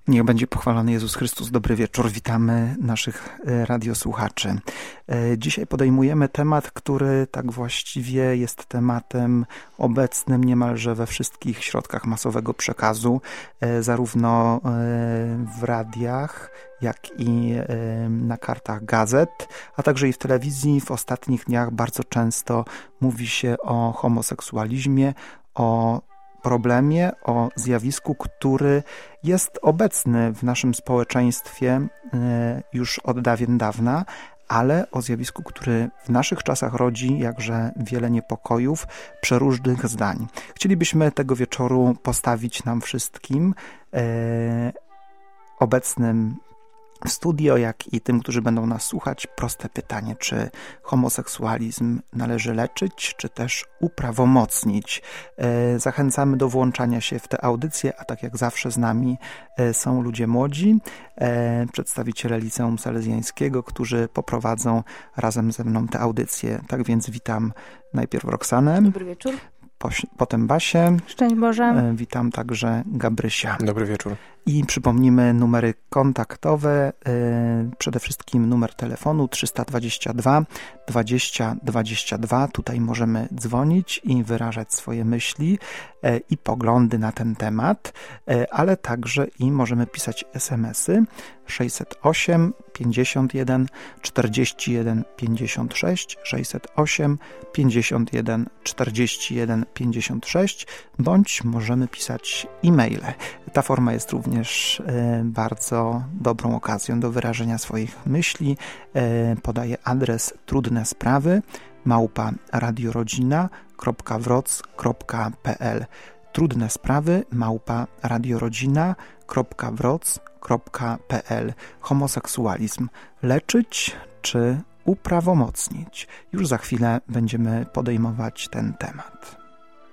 Niech będzie pochwalony Jezus Chrystus. Dobry wieczór. Witamy naszych radiosłuchaczy. Dzisiaj podejmujemy temat, który tak właściwie jest tematem obecnym niemalże we wszystkich środkach masowego przekazu, zarówno w radiach, jak i na kartach gazet, a także i w telewizji. W ostatnich dniach bardzo często mówi się o homoseksualizmie, o problemie, o zjawisku, który jest obecny w naszym społeczeństwie już od dawien dawna, ale o zjawisku, który w naszych czasach rodzi jakże wiele niepokojów, przeróżnych zdań. Chcielibyśmy tego wieczoru postawić nam wszystkim, obecnym w studio, jak i tym, którzy będą nas słuchać, proste pytanie, czy homoseksualizm należy leczyć, czy też uprawomocnić. Zachęcamy do włączania się w te audycje, a tak jak zawsze z nami są ludzie młodzi, przedstawiciele Liceum Salezjańskiego, którzy poprowadzą razem ze mną te audycje. Tak więc witam najpierw Roxanę. Dobry wieczór. Potem Basię. Szczęść Boże. Witam także Gabrysia. Dobry wieczór. I przypomnimy numery kontaktowe, przede wszystkim numer telefonu 322 20 22. Tutaj możemy dzwonić i wyrażać swoje myśli i poglądy na ten temat, ale także i możemy pisać SMS-y 608 51 41 56 608 51 41 56 bądź możemy pisać e-maile. Ta forma jest również bardzo dobrą okazją do wyrażenia swoich myśli. Podaję adres trudnesprawy@radiorodzina.wroc.pl trudnesprawy@radiorodzina.wroc.pl. Homoseksualizm leczyć czy uprawomocnić? Już za chwilę będziemy podejmować ten temat.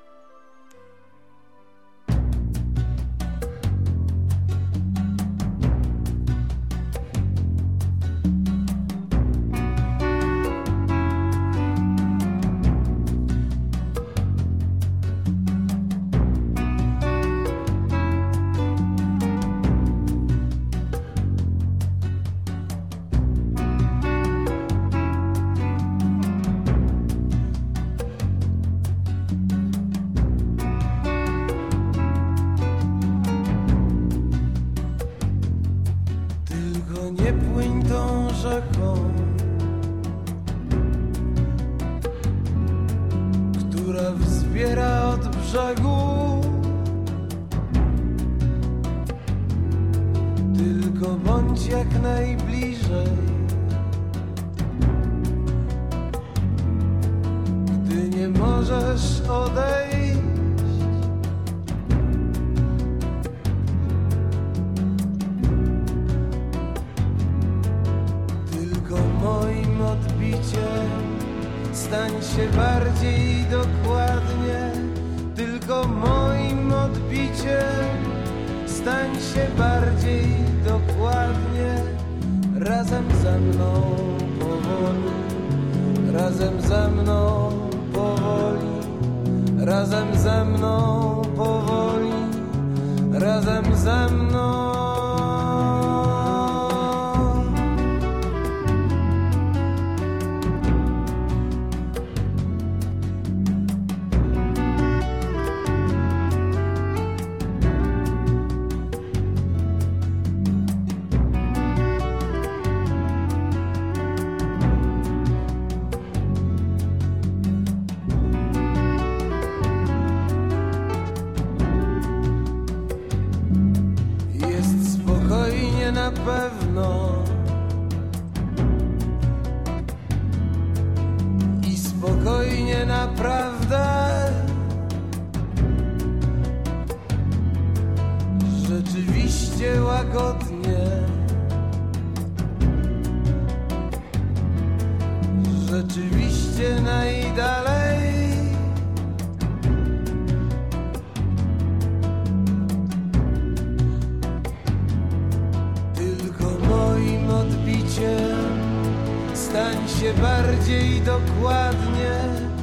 Bardziej dokładnie,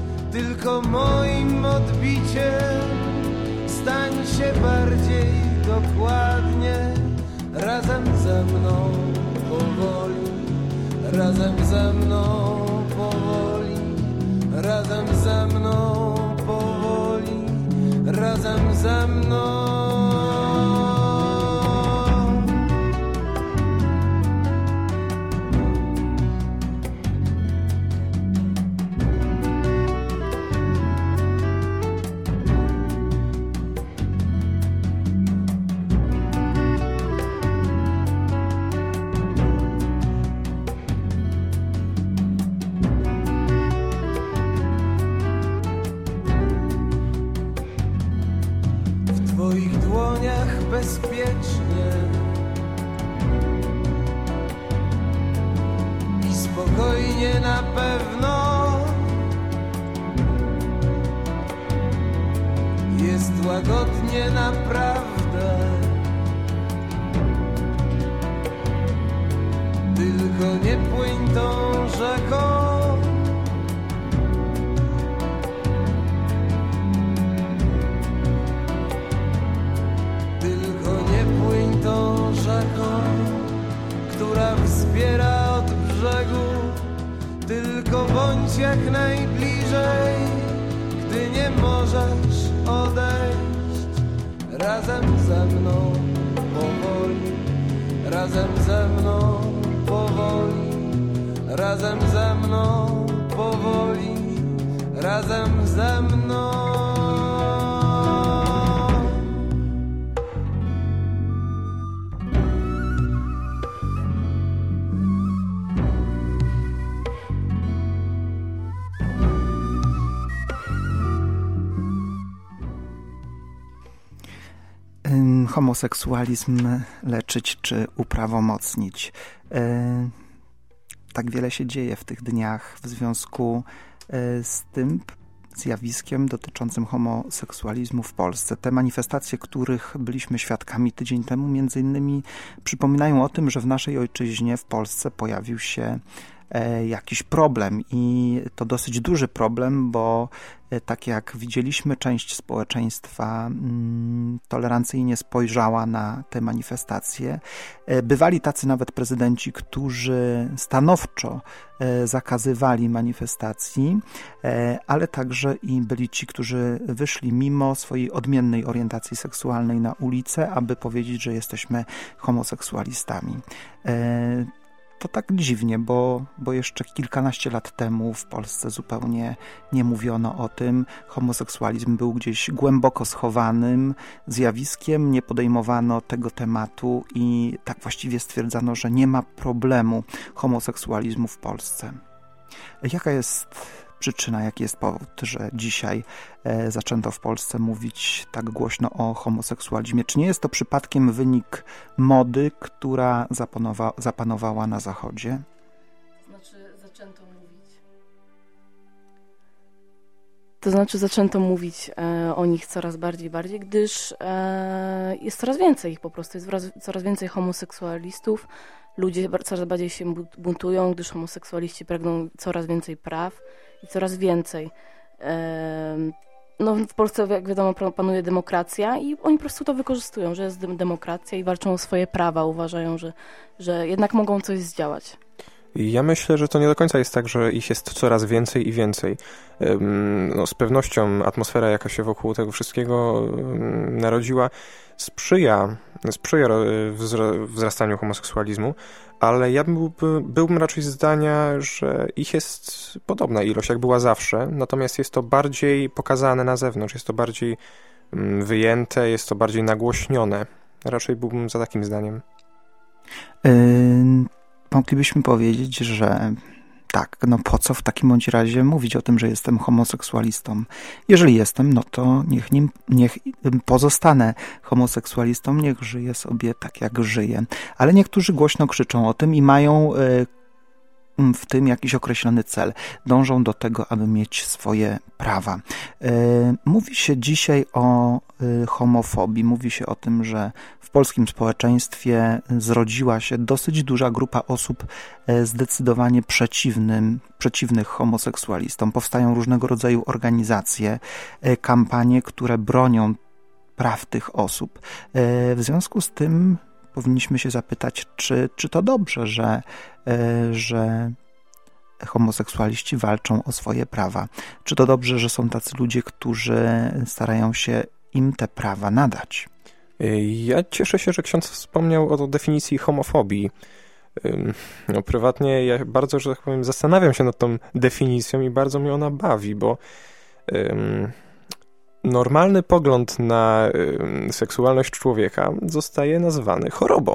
tylko moim odbiciem stań się bardziej dokładnie, razem ze mną powoli, razem ze mną powoli, razem ze mną. W twoich dłoniach bezpiecznie i spokojnie na pewno jest łagodnie naprawdę. Tylko nie płyń tą rzeką. Tą rzeką, która wzbiera od brzegu, tylko bądź jak najbliżej, gdy nie możesz odejść. Razem ze mną powoli, razem ze mną powoli, razem ze mną powoli, razem ze mną. Homoseksualizm leczyć czy uprawomocnić. Tak wiele się dzieje w tych dniach w związku z tym zjawiskiem dotyczącym homoseksualizmu w Polsce. Te manifestacje, których byliśmy świadkami tydzień temu, między innymi przypominają o tym, że w naszej ojczyźnie, w Polsce, pojawił się jakiś problem i to dosyć duży problem, bo tak jak widzieliśmy, część społeczeństwa tolerancyjnie spojrzała na te manifestacje. Bywali tacy nawet prezydenci, którzy stanowczo zakazywali manifestacji, ale także i byli ci, którzy wyszli mimo swojej odmiennej orientacji seksualnej na ulicę, aby powiedzieć, że jesteśmy homoseksualistami. To tak dziwnie, bo jeszcze kilkanaście lat temu w Polsce zupełnie nie mówiono o tym. Homoseksualizm był gdzieś głęboko schowanym zjawiskiem, nie podejmowano tego tematu i tak właściwie stwierdzano, że nie ma problemu homoseksualizmu w Polsce. Jaka jest przyczyna, jaki jest powód, że dzisiaj zaczęto w Polsce mówić tak głośno o homoseksualizmie? Czy nie jest to przypadkiem wynik mody, która zapanowała na Zachodzie? Zaczęto mówić o nich coraz bardziej, gdyż jest coraz więcej ich po prostu, jest coraz więcej homoseksualistów. Ludzie coraz bardziej się buntują, gdyż homoseksualiści pragną coraz więcej praw i coraz więcej. No, w Polsce, jak wiadomo, panuje demokracja i oni po prostu to wykorzystują, że jest demokracja i walczą o swoje prawa. Uważają, że jednak mogą coś zdziałać. Ja myślę, że to nie do końca jest tak, że ich jest coraz więcej i więcej. No, z pewnością atmosfera, jaka się wokół tego wszystkiego narodziła, sprzyja wzrastaniu homoseksualizmu, ale ja byłbym raczej zdania, że ich jest podobna ilość, jak była zawsze, natomiast jest to bardziej pokazane na zewnątrz, jest to bardziej wyjęte, jest to bardziej nagłośnione. Raczej byłbym za takim zdaniem. Moglibyśmy powiedzieć, że tak, no po co w takim bądź razie mówić o tym, że jestem homoseksualistą? Jeżeli jestem, no to niech pozostanę homoseksualistą, niech żyję sobie tak, jak żyję. Ale niektórzy głośno krzyczą o tym i mają w tym jakiś określony cel. Dążą do tego, aby mieć swoje prawa. Mówi się dzisiaj o homofobii. Mówi się o tym, że w polskim społeczeństwie zrodziła się dosyć duża grupa osób zdecydowanie przeciwnych homoseksualistom. Powstają różnego rodzaju organizacje, kampanie, które bronią praw tych osób. W związku z tym powinniśmy się zapytać, czy to dobrze, że homoseksualiści walczą o swoje prawa. Czy to dobrze, że są tacy ludzie, którzy starają się im te prawa nadać? Ja cieszę się, że ksiądz wspomniał o definicji homofobii. No, prywatnie ja bardzo, że tak powiem, zastanawiam się nad tą definicją i bardzo mnie ona bawi, bo normalny pogląd na seksualność człowieka zostaje nazwany chorobą.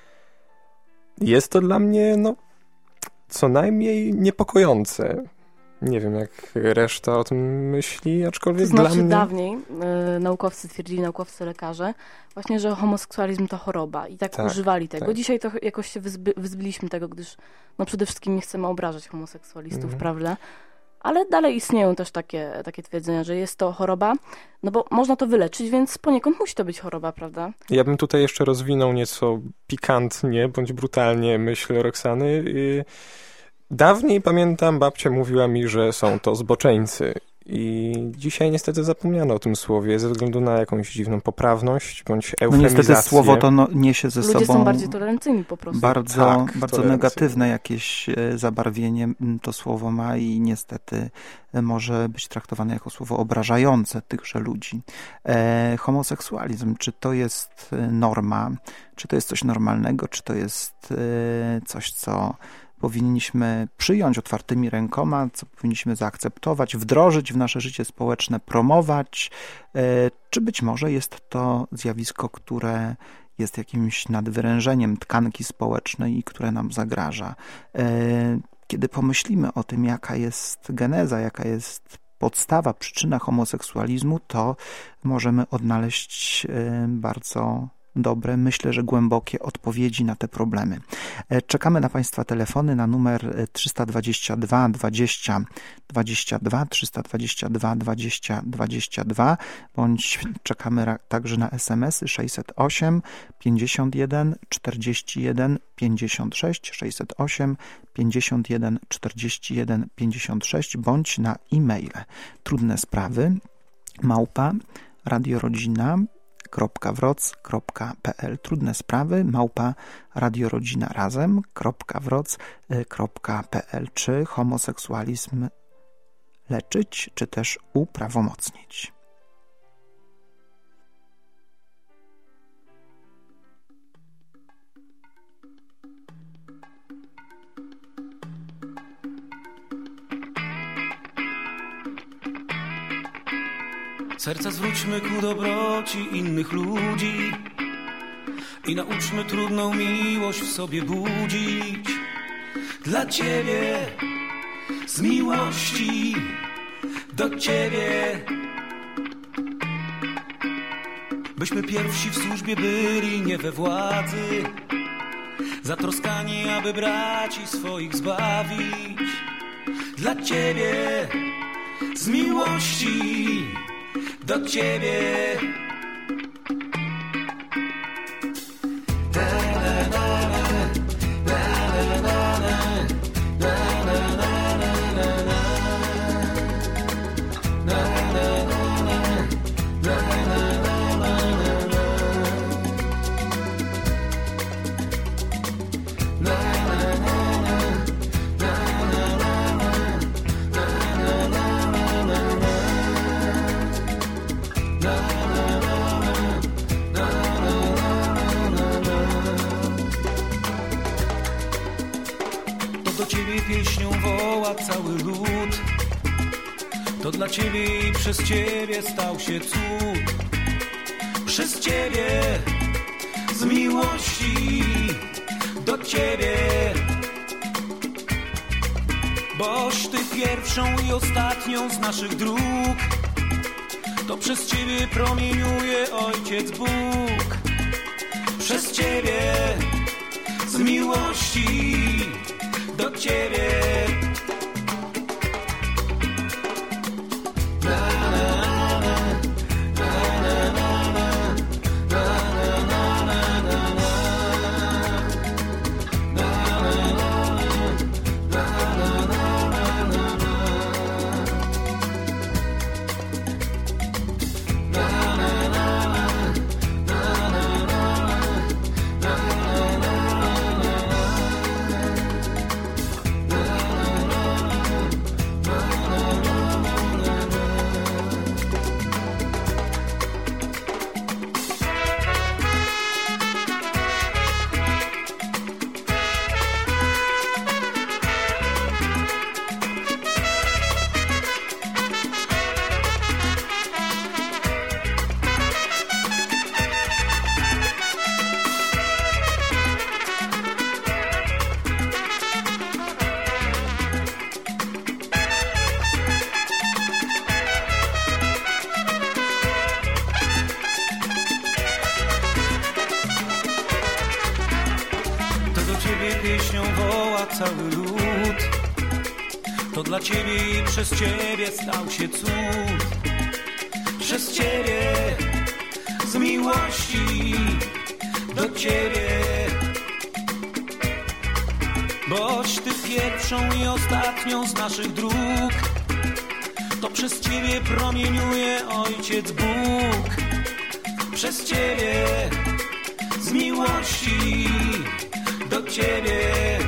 Jest to dla mnie, co najmniej niepokojące. Nie wiem, jak reszta o tym myśli, aczkolwiek to znaczy dla mnie... dawniej naukowcy twierdzili, naukowcy, lekarze, właśnie, że homoseksualizm to choroba i tak używali tego. Tak. Dzisiaj to jakoś się wyzbyliśmy tego, gdyż przede wszystkim nie chcemy obrażać homoseksualistów, prawda? Ale dalej istnieją też takie twierdzenia, że jest to choroba, bo można to wyleczyć, więc poniekąd musi to być choroba, prawda? Ja bym tutaj jeszcze rozwinął nieco pikantnie, bądź brutalnie myśl Roxany. Dawniej, pamiętam, babcia mówiła mi, że są to zboczeńcy. I dzisiaj niestety zapomniano o tym słowie ze względu na jakąś dziwną poprawność bądź eufemizację. Niestety słowo to niesie ze sobą... Ludzie są bardziej tolerancyjni po prostu. Bardzo negatywne jakieś zabarwienie to słowo ma i niestety może być traktowane jako słowo obrażające tychże ludzi. Homoseksualizm, czy to jest norma, czy to jest coś normalnego, czy to jest coś, co powinniśmy przyjąć otwartymi rękoma, co powinniśmy zaakceptować, wdrożyć w nasze życie społeczne, promować, czy być może jest to zjawisko, które jest jakimś nadwyrężeniem tkanki społecznej i które nam zagraża. Kiedy pomyślimy o tym, jaka jest geneza, jaka jest podstawa, przyczyna homoseksualizmu, to możemy odnaleźć bardzo dobre, myślę, że głębokie odpowiedzi na te problemy. Czekamy na Państwa telefony na numer 322 20 22, 322 20 22, bądź czekamy także na SMS-y 608 51 41 56, 608 51 41 56, bądź na e-mail trudne sprawy @radiorodzina.wroc.pl. Trudne sprawy @radiorodzinarazem.wroc.pl. Czy homoseksualizm leczyć, czy też uprawomocnić? Serca zwróćmy ku dobroci innych ludzi i nauczmy trudną miłość w sobie budzić. Dla Ciebie, z miłości do Ciebie, byśmy pierwsi w służbie byli, nie we władzy, zatroskani, aby braci swoich zbawić. Dla Ciebie, z miłości do Ciebie. Pieśnią woła cały lud. To dla Ciebie i przez Ciebie stał się cud. Przez Ciebie, z miłości do Ciebie, boś Ty pierwszą i ostatnią z naszych dróg. To przez Ciebie promieniuje Ojciec Bóg. Przez Ciebie, z miłości do Ciebie. do ciebie pieśnią woła cały lud. To dla ciebie i przez ciebie stał się cud. Przez ciebie, z miłości do ciebie. Boś ty pierwszą i ostatnią z naszych dróg. To przez ciebie promieniuje Ojciec Bóg. Przez ciebie, z miłości do ciebie.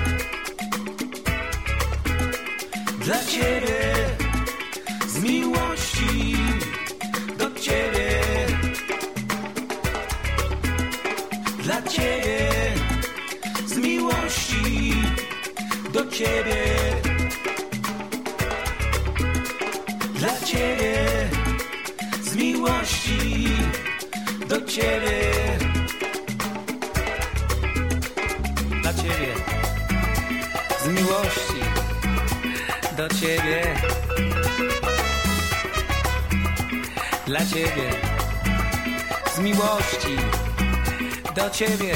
Dla ciebie, z miłości do ciebie. Dla ciebie, z miłości do ciebie. Dla ciebie, z miłości do ciebie. Dla ciebie, z miłości do ciebie. Dla ciebie, z miłości do ciebie.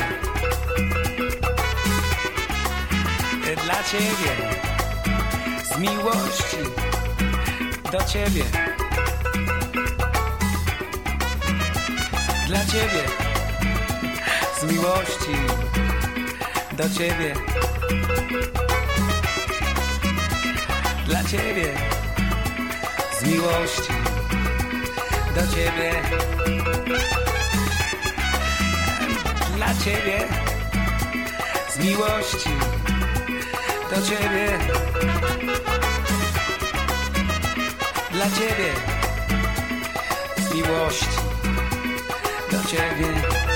Dla ciebie, z miłości do ciebie. Dla ciebie, z miłości do ciebie. Dla ciebie, z miłości do ciebie. Dla ciebie, z miłości do ciebie. Dla ciebie, z miłości do ciebie.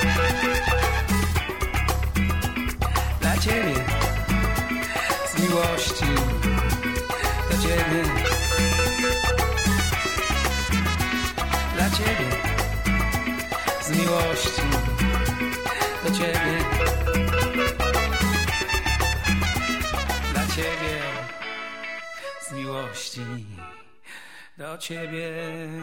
Dla ciebie, z miłości do ciebie. Dla ciebie, z miłości do ciebie. Dla ciebie, z miłości do ciebie.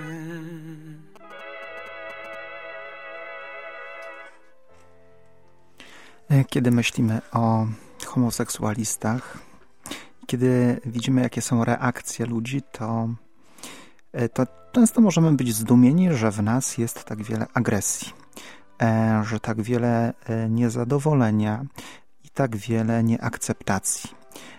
Kiedy myślimy o homoseksualistach, kiedy widzimy, jakie są reakcje ludzi, to często możemy być zdumieni, że w nas jest tak wiele agresji, że tak wiele niezadowolenia i tak wiele nieakceptacji.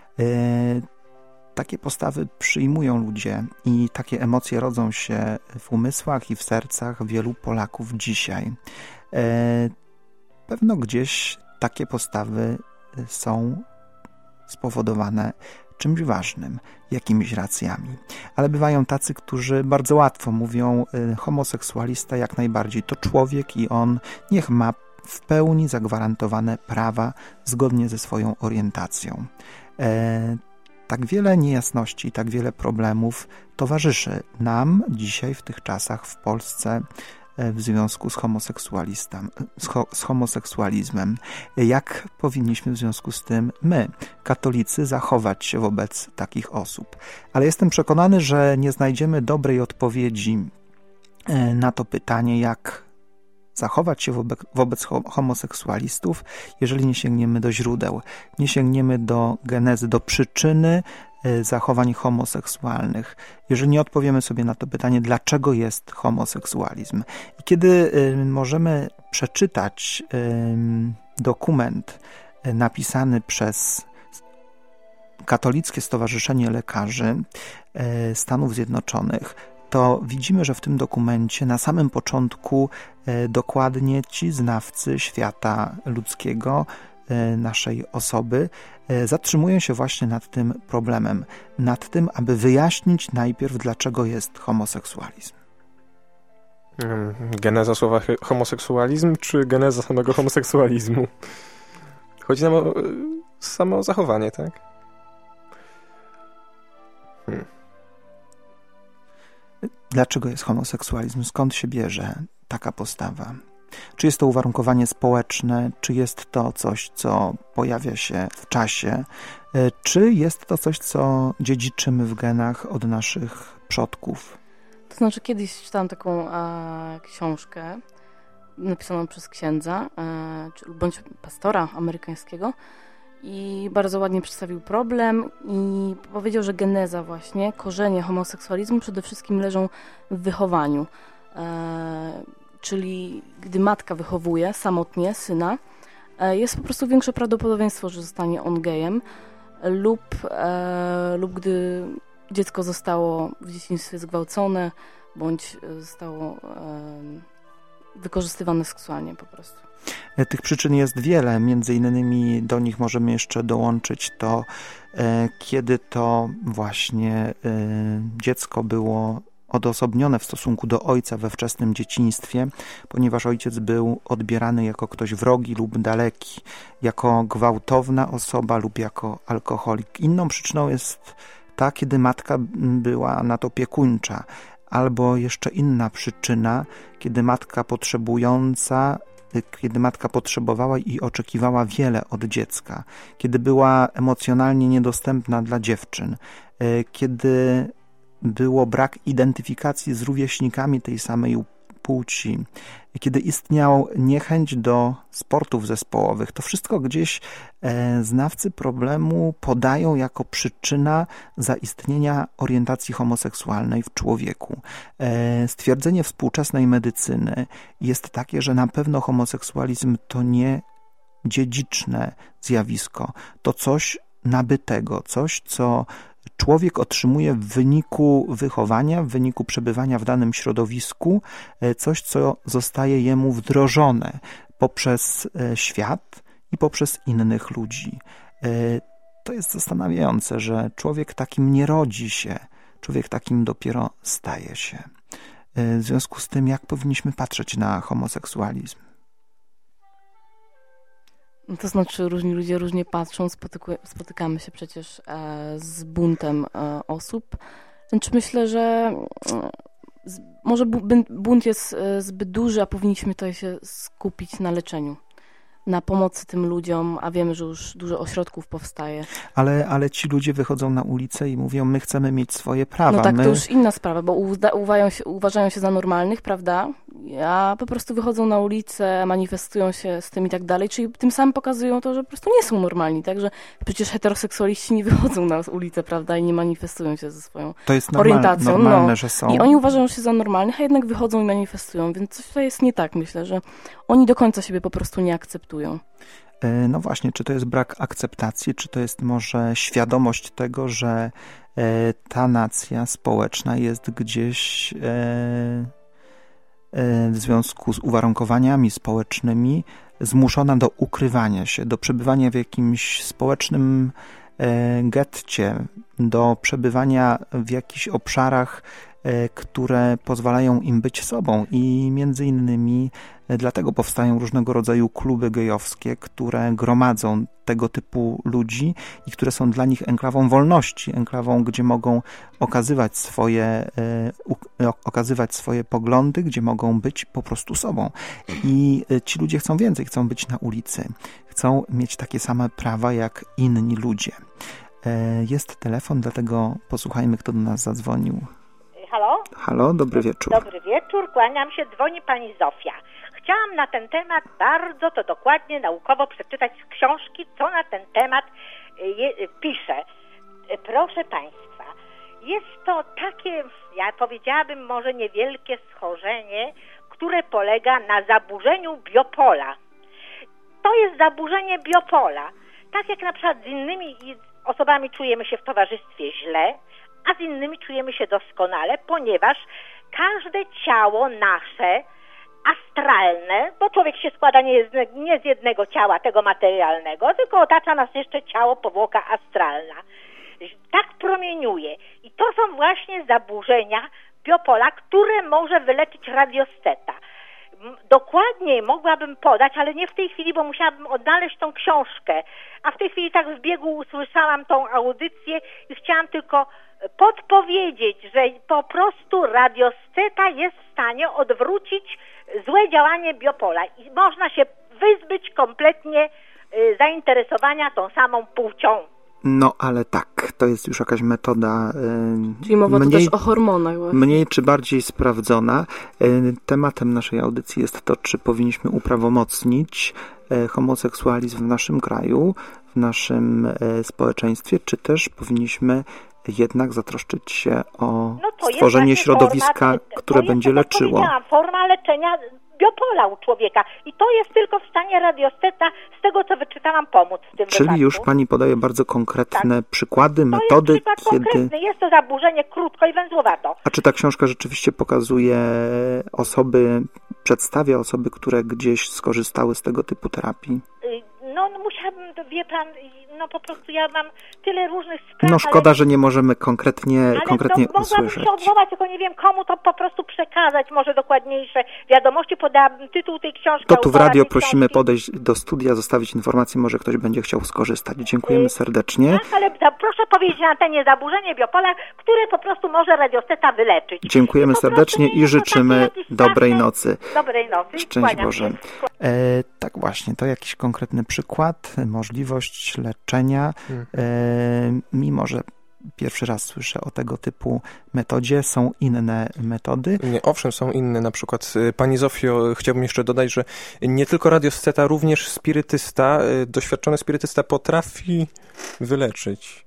Takie postawy przyjmują ludzie i takie emocje rodzą się w umysłach i w sercach wielu Polaków dzisiaj. Pewno gdzieś takie postawy są spowodowane czymś ważnym, jakimiś racjami. Ale bywają tacy, którzy bardzo łatwo mówią, homoseksualista jak najbardziej to człowiek i on niech ma w pełni zagwarantowane prawa zgodnie ze swoją orientacją. Tak wiele niejasności, tak wiele problemów towarzyszy nam dzisiaj w tych czasach w Polsce w związku z homoseksualizmem. Jak powinniśmy w związku z tym my, katolicy, zachować się wobec takich osób? Ale jestem przekonany, że nie znajdziemy dobrej odpowiedzi na to pytanie, jak zachować się wobec homoseksualistów, jeżeli nie sięgniemy do źródeł, nie sięgniemy do genezy, do przyczyny zachowań homoseksualnych. Jeżeli nie odpowiemy sobie na to pytanie, dlaczego jest homoseksualizm. I kiedy możemy przeczytać dokument napisany przez Katolickie Stowarzyszenie Lekarzy Stanów Zjednoczonych, to widzimy, że w tym dokumencie na samym początku dokładnie ci znawcy świata ludzkiego, naszej osoby, zatrzymują się właśnie nad tym problemem, nad tym, aby wyjaśnić najpierw, dlaczego jest homoseksualizm. Geneza słowa homoseksualizm, czy geneza samego homoseksualizmu? Chodzi nam o samo zachowanie, tak? Dlaczego jest homoseksualizm? Skąd się bierze taka postawa? Czy jest to uwarunkowanie społeczne? Czy jest to coś, co pojawia się w czasie? Czy jest to coś, co dziedziczymy w genach od naszych przodków? To znaczy, kiedyś czytałam taką książkę napisaną przez księdza bądź pastora amerykańskiego i bardzo ładnie przedstawił problem i powiedział, że geneza właśnie, korzenie homoseksualizmu przede wszystkim leżą w wychowaniu. Czyli gdy matka wychowuje samotnie syna, jest po prostu większe prawdopodobieństwo, że zostanie on gejem lub gdy dziecko zostało w dzieciństwie zgwałcone bądź zostało wykorzystywane seksualnie po prostu. Tych przyczyn jest wiele, między innymi do nich możemy jeszcze dołączyć to, kiedy to właśnie dziecko było odosobnione w stosunku do ojca we wczesnym dzieciństwie, ponieważ ojciec był odbierany jako ktoś wrogi lub daleki, jako gwałtowna osoba lub jako alkoholik. Inną przyczyną jest ta, kiedy matka była nadopiekuńcza, albo jeszcze inna przyczyna, kiedy matka potrzebowała i oczekiwała wiele od dziecka, kiedy była emocjonalnie niedostępna dla dziewczyn, kiedy było brak identyfikacji z rówieśnikami tej samej płci, kiedy istniał niechęć do sportów zespołowych. To wszystko gdzieś znawcy problemu podają jako przyczyna zaistnienia orientacji homoseksualnej w człowieku. Stwierdzenie współczesnej medycyny jest takie, że na pewno homoseksualizm to nie dziedziczne zjawisko, to coś nabytego, coś, co człowiek otrzymuje w wyniku wychowania, w wyniku przebywania w danym środowisku, coś, co zostaje jemu wdrożone poprzez świat i poprzez innych ludzi. To jest zastanawiające, że człowiek takim nie rodzi się, człowiek takim dopiero staje się. W związku z tym, jak powinniśmy patrzeć na homoseksualizm? To znaczy różni ludzie różnie patrzą, spotykamy się przecież z buntem osób. Znaczy myślę, że może bunt jest zbyt duży, a powinniśmy tutaj się skupić na leczeniu, na pomocy tym ludziom, a wiemy, że już dużo ośrodków powstaje. Ale ci ludzie wychodzą na ulicę i mówią, my chcemy mieć swoje prawa. No tak, to już inna sprawa, bo uważają się za normalnych, prawda? A po prostu wychodzą na ulicę, manifestują się z tym i tak dalej, czyli tym samym pokazują to, że po prostu nie są normalni, także przecież heteroseksualiści nie wychodzą na ulicę, prawda, i nie manifestują się ze swoją orientacją. Normalne, że są. I oni uważają się za normalnych, a jednak wychodzą i manifestują, więc coś tutaj jest nie tak, myślę, że oni do końca siebie po prostu nie akceptują. No właśnie, czy to jest brak akceptacji, czy to jest może świadomość tego, że ta nacja społeczna jest gdzieś w związku z uwarunkowaniami społecznymi zmuszona do ukrywania się, do przebywania w jakimś społecznym getcie, do przebywania w jakichś obszarach, które pozwalają im być sobą i między innymi dlatego powstają różnego rodzaju kluby gejowskie, które gromadzą tego typu ludzi i które są dla nich enklawą wolności, enklawą, gdzie mogą okazywać swoje poglądy, gdzie mogą być po prostu sobą. I ci ludzie chcą więcej, chcą być na ulicy, chcą mieć takie same prawa jak inni ludzie. Jest telefon, dlatego posłuchajmy, kto do nas zadzwonił. Halo? Halo, dobry wieczór. Dobry wieczór, kłaniam się, dzwoni pani Zofia. Chciałam na ten temat bardzo to dokładnie, naukowo przeczytać z książki, co na ten temat pisze. Proszę państwa, jest to takie, ja powiedziałabym może niewielkie schorzenie, które polega na zaburzeniu biopola. To jest zaburzenie biopola. Tak jak na przykład z innymi osobami czujemy się w towarzystwie źle, a z innymi czujemy się doskonale, ponieważ każde ciało nasze, astralne, bo człowiek się składa nie z jednego ciała, tego materialnego, tylko otacza nas jeszcze ciało, powłoka astralna. Tak promieniuje. I to są właśnie zaburzenia biopola, które może wyleczyć radiosteta. Dokładniej mogłabym podać, ale nie w tej chwili, bo musiałabym odnaleźć tą książkę. A w tej chwili tak w biegu usłyszałam tą audycję i chciałam tylko podpowiedzieć, że po prostu radiosteta jest w stanie odwrócić złe działanie biopola i można się wyzbyć kompletnie zainteresowania tą samą płcią. No ale tak, to jest już jakaś metoda czyli mowa tu też o hormonach właśnie. Mniej czy bardziej sprawdzona. Tematem naszej audycji jest to, czy powinniśmy uprawomocnić homoseksualizm w naszym kraju, w naszym społeczeństwie, czy też powinniśmy jednak zatroszczyć się o stworzenie środowiska, które będzie leczyło? Forma leczenia biopola u człowieka. I to jest tylko w stanie radiosteta, z tego co wyczytałam, pomóc w tym Czyli wypadku. już pani podaje bardzo konkretne przykłady, to metody, jest przykład konkretny. Jest to zaburzenie krótko i węzłowato. A czy ta książka rzeczywiście pokazuje przedstawia osoby, które gdzieś skorzystały z tego typu terapii? No musiałabym, wie pan, po prostu ja mam tyle różnych spraw. No szkoda, że nie możemy konkretnie mogłabym usłyszeć. się odwołać, tylko nie wiem komu to po prostu przekazać, może dokładniejsze wiadomości. Podałabym tytuł tej książki. To tu w radio prosimy podejść do studia, zostawić informację, może ktoś będzie chciał skorzystać. Dziękujemy serdecznie. Tak, ale proszę powiedzieć na antenie zaburzenie biopola, które po prostu może radiosteta wyleczyć. Dziękujemy serdecznie i życzymy dobrej nocy. Dobrej nocy. Szczęść Boże. Tak właśnie, to jakiś konkretny przykład, możliwość leczenia, mimo że pierwszy raz słyszę o tego typu metodzie, są inne metody. Nie, owszem, są inne. Na przykład, pani Zofio, chciałbym jeszcze dodać, że nie tylko radiosteta, również spirytysta, doświadczony spirytysta potrafi wyleczyć.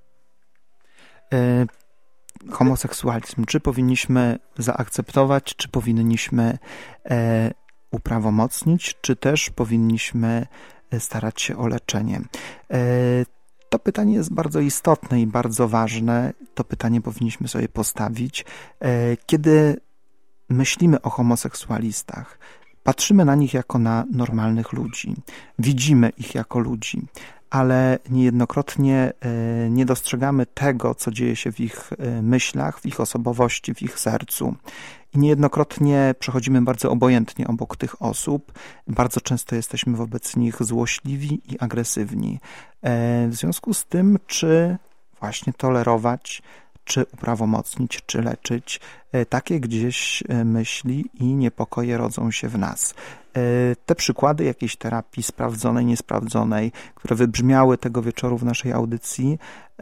Homoseksualizm. Czy powinniśmy zaakceptować, czy powinniśmy uprawomocnić, czy też powinniśmy starać się o leczenie? To pytanie jest bardzo istotne i bardzo ważne. To pytanie powinniśmy sobie postawić. Kiedy myślimy o homoseksualistach, patrzymy na nich jako na normalnych ludzi, widzimy ich jako ludzi, ale niejednokrotnie nie dostrzegamy tego, co dzieje się w ich myślach, w ich osobowości, w ich sercu. I niejednokrotnie przechodzimy bardzo obojętnie obok tych osób. Bardzo często jesteśmy wobec nich złośliwi i agresywni. W związku z tym, czy właśnie tolerować, czy uprawomocnić, czy leczyć, takie gdzieś myśli i niepokoje rodzą się w nas. Te przykłady jakiejś terapii sprawdzonej, niesprawdzonej, które wybrzmiały tego wieczoru w naszej audycji,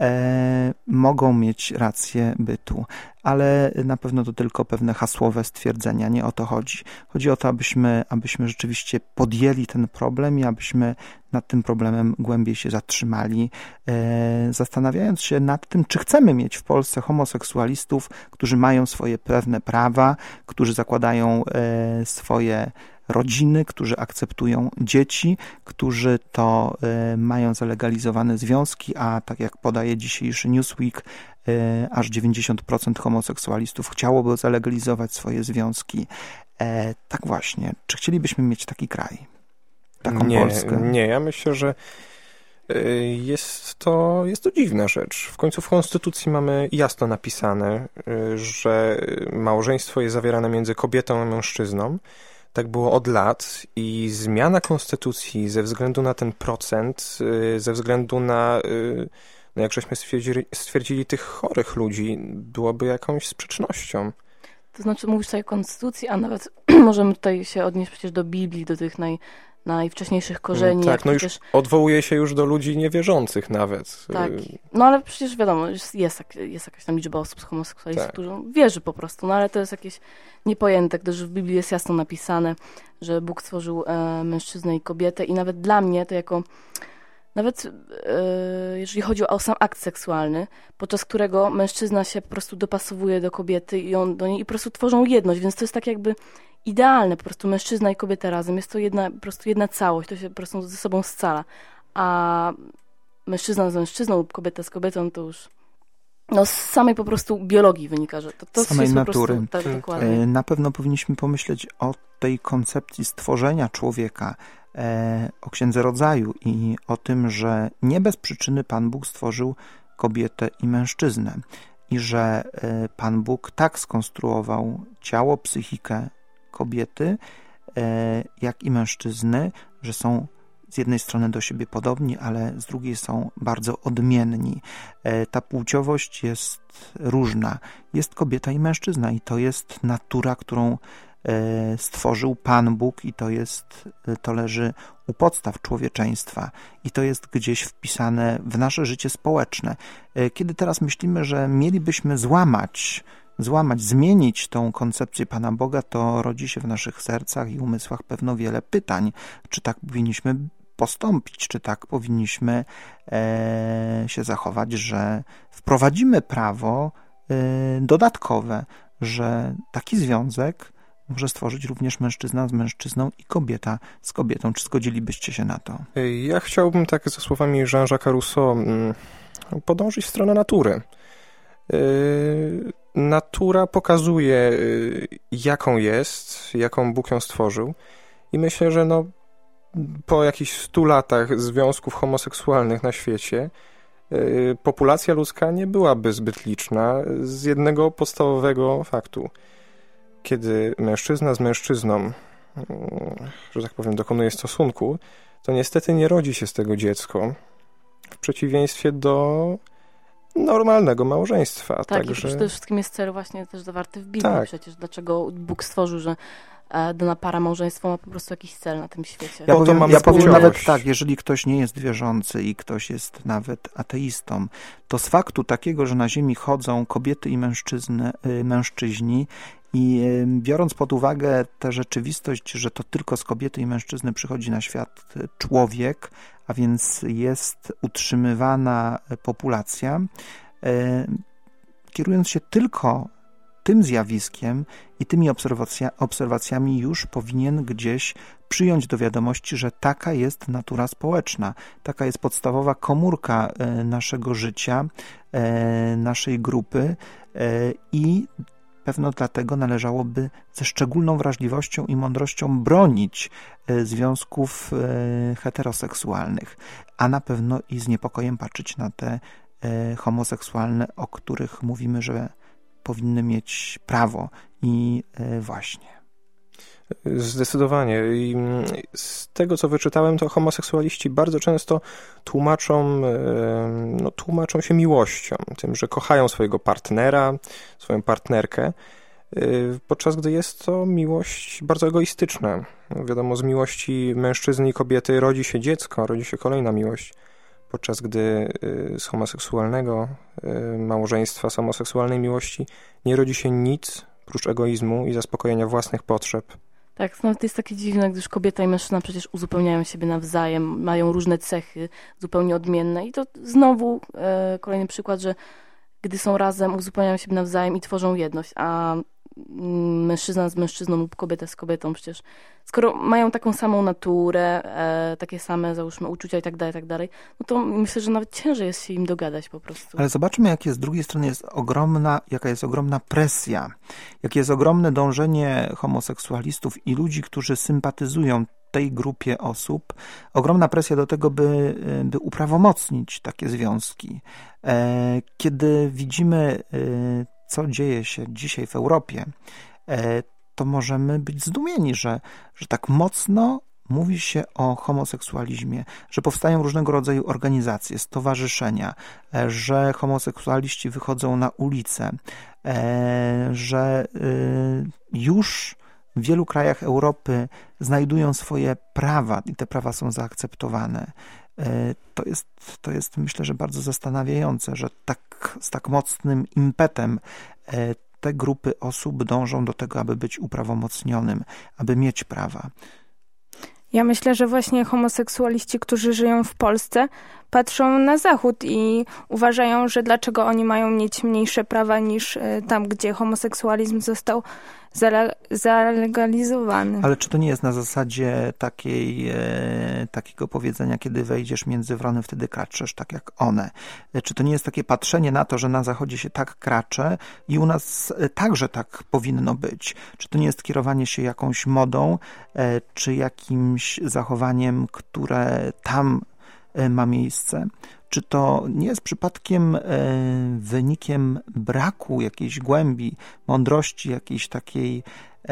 mogą mieć rację bytu, ale na pewno to tylko pewne hasłowe stwierdzenia, nie o to chodzi. Chodzi o to, abyśmy rzeczywiście podjęli ten problem i abyśmy nad tym problemem głębiej się zatrzymali, zastanawiając się nad tym, czy chcemy mieć w Polsce homoseksualistów, którzy mają swoje pewne prawa, którzy zakładają swoje rodziny, którzy akceptują dzieci, którzy to mają zalegalizowane związki, a tak jak podaje dzisiejszy Newsweek, aż 90% homoseksualistów chciałoby zalegalizować swoje związki. Tak właśnie. Czy chcielibyśmy mieć taki kraj? Taką Polskę? Nie, ja myślę, że jest to dziwna rzecz. W końcu w Konstytucji mamy jasno napisane, że małżeństwo jest zawierane między kobietą a mężczyzną. Tak było od lat i zmiana konstytucji ze względu na ten procent, ze względu na, jak żeśmy stwierdzili, tych chorych ludzi, byłoby jakąś sprzecznością. To znaczy mówisz tutaj o konstytucji, a nawet możemy tutaj się odnieść przecież do Biblii, do tych najwcześniejszych korzeni. Tak, no przecież... już odwołuje się już do ludzi niewierzących nawet. Tak, no ale przecież wiadomo, jest jakaś tam liczba osób z homoseksualistów, tak, którzy wierzy po prostu, no ale to jest jakieś niepojęte, gdyż w Biblii jest jasno napisane, że Bóg stworzył mężczyznę i kobietę i nawet dla mnie to nawet jeżeli chodzi o sam akt seksualny, podczas którego mężczyzna się po prostu dopasowuje do kobiety i on do niej i po prostu tworzą jedność, więc to jest tak jakby idealne, po prostu mężczyzna i kobieta razem. Jest to po prostu jedna całość, to się po prostu ze sobą scala. A mężczyzna z mężczyzną lub kobieta z kobietą to już z samej po prostu biologii wynika, że to samej jest natury. Po prostu, tak, dokładnie. Na pewno powinniśmy pomyśleć o tej koncepcji stworzenia człowieka, o Księdze Rodzaju i o tym, że nie bez przyczyny Pan Bóg stworzył kobietę i mężczyznę i że Pan Bóg tak skonstruował ciało, psychikę kobiety, jak i mężczyzny, że są z jednej strony do siebie podobni, ale z drugiej są bardzo odmienni. Ta płciowość jest różna. Jest kobieta i mężczyzna i to jest natura, którą stworzył Pan Bóg i to leży u podstaw człowieczeństwa i to jest gdzieś wpisane w nasze życie społeczne. Kiedy teraz myślimy, że mielibyśmy zmienić tą koncepcję Pana Boga, to rodzi się w naszych sercach i umysłach pewno wiele pytań, czy tak powinniśmy postąpić, czy tak powinniśmy się zachować, że wprowadzimy prawo dodatkowe, że taki związek może stworzyć również mężczyzna z mężczyzną i kobieta z kobietą. Czy zgodzilibyście się na to? Ja chciałbym tak ze słowami Jean-Jacques'a Rousseau podążyć w stronę natury. Natura pokazuje, jaką jest, jaką Bóg ją stworzył i myślę, że po jakichś 100 latach związków homoseksualnych na świecie populacja ludzka nie byłaby zbyt liczna z jednego podstawowego faktu. Kiedy mężczyzna z mężczyzną, że tak powiem, dokonuje stosunku, to niestety nie rodzi się z tego dziecko, w przeciwieństwie do normalnego małżeństwa. Tak, także... i przede wszystkim jest cel właśnie też zawarty w Biblii tak. Przecież. Dlaczego Bóg stworzył, że dana para małżeństwo ma po prostu jakiś cel na tym świecie. Ja powiem nawet tak, jeżeli ktoś nie jest wierzący i ktoś jest nawet ateistą, to z faktu takiego, że na ziemi chodzą kobiety i mężczyźni i biorąc pod uwagę tę rzeczywistość, że to tylko z kobiety i mężczyzny przychodzi na świat człowiek, a więc jest utrzymywana populacja, kierując się tylko tym zjawiskiem i tymi obserwacjami już powinien gdzieś przyjąć do wiadomości, że taka jest natura społeczna, taka jest podstawowa komórka naszego życia, naszej grupy i pewno dlatego należałoby ze szczególną wrażliwością i mądrością bronić związków heteroseksualnych, a na pewno i z niepokojem patrzeć na te homoseksualne, o których mówimy, że powinny mieć prawo i właśnie. Zdecydowanie. I z tego, co wyczytałem, to homoseksualiści bardzo często tłumaczą się miłością, tym, że kochają swojego partnera, swoją partnerkę, podczas gdy jest to miłość bardzo egoistyczna. Wiadomo, z miłości mężczyzny i kobiety rodzi się dziecko, rodzi się kolejna miłość, podczas gdy z homoseksualnego małżeństwa, z homoseksualnej miłości nie rodzi się nic prócz egoizmu i zaspokojenia własnych potrzeb. Tak, nawet jest takie dziwne, gdyż kobieta i mężczyzna przecież uzupełniają siebie nawzajem, mają różne cechy zupełnie odmienne i to znowu kolejny przykład, że gdy są razem, uzupełniają siebie nawzajem i tworzą jedność, a mężczyzna z mężczyzną lub kobieta z kobietą przecież, skoro mają taką samą naturę, takie same, załóżmy, uczucia i tak dalej, no to myślę, że nawet ciężej jest się im dogadać po prostu. Ale zobaczmy, jakie z drugiej strony jaka jest ogromna presja, jakie jest ogromne dążenie homoseksualistów i ludzi, którzy sympatyzują tej grupie osób, ogromna presja do tego, by uprawomocnić takie związki. Kiedy widzimy, co dzieje się dzisiaj w Europie, to możemy być zdumieni, że tak mocno mówi się o homoseksualizmie, że powstają różnego rodzaju organizacje, stowarzyszenia, że homoseksualiści wychodzą na ulicę, że już w wielu krajach Europy znajdują swoje prawa i te prawa są zaakceptowane. To jest, myślę, że bardzo zastanawiające, że z tak mocnym impetem te grupy osób dążą do tego, aby być uprawomocnionym, aby mieć prawa. Ja myślę, że właśnie homoseksualiści, którzy żyją w Polsce, patrzą na Zachód i uważają, że dlaczego oni mają mieć mniejsze prawa niż tam, gdzie homoseksualizm został zalegalizowany. Ale czy to nie jest na zasadzie takiego powiedzenia, kiedy wejdziesz między wrony, wtedy kraczesz tak jak one? Czy to nie jest takie patrzenie na to, że na Zachodzie się tak kracze i u nas także tak powinno być? Czy to nie jest kierowanie się jakąś modą, czy jakimś zachowaniem, które tam ma miejsce? Czy to nie jest przypadkiem wynikiem braku jakiejś głębi, mądrości, jakiejś takiej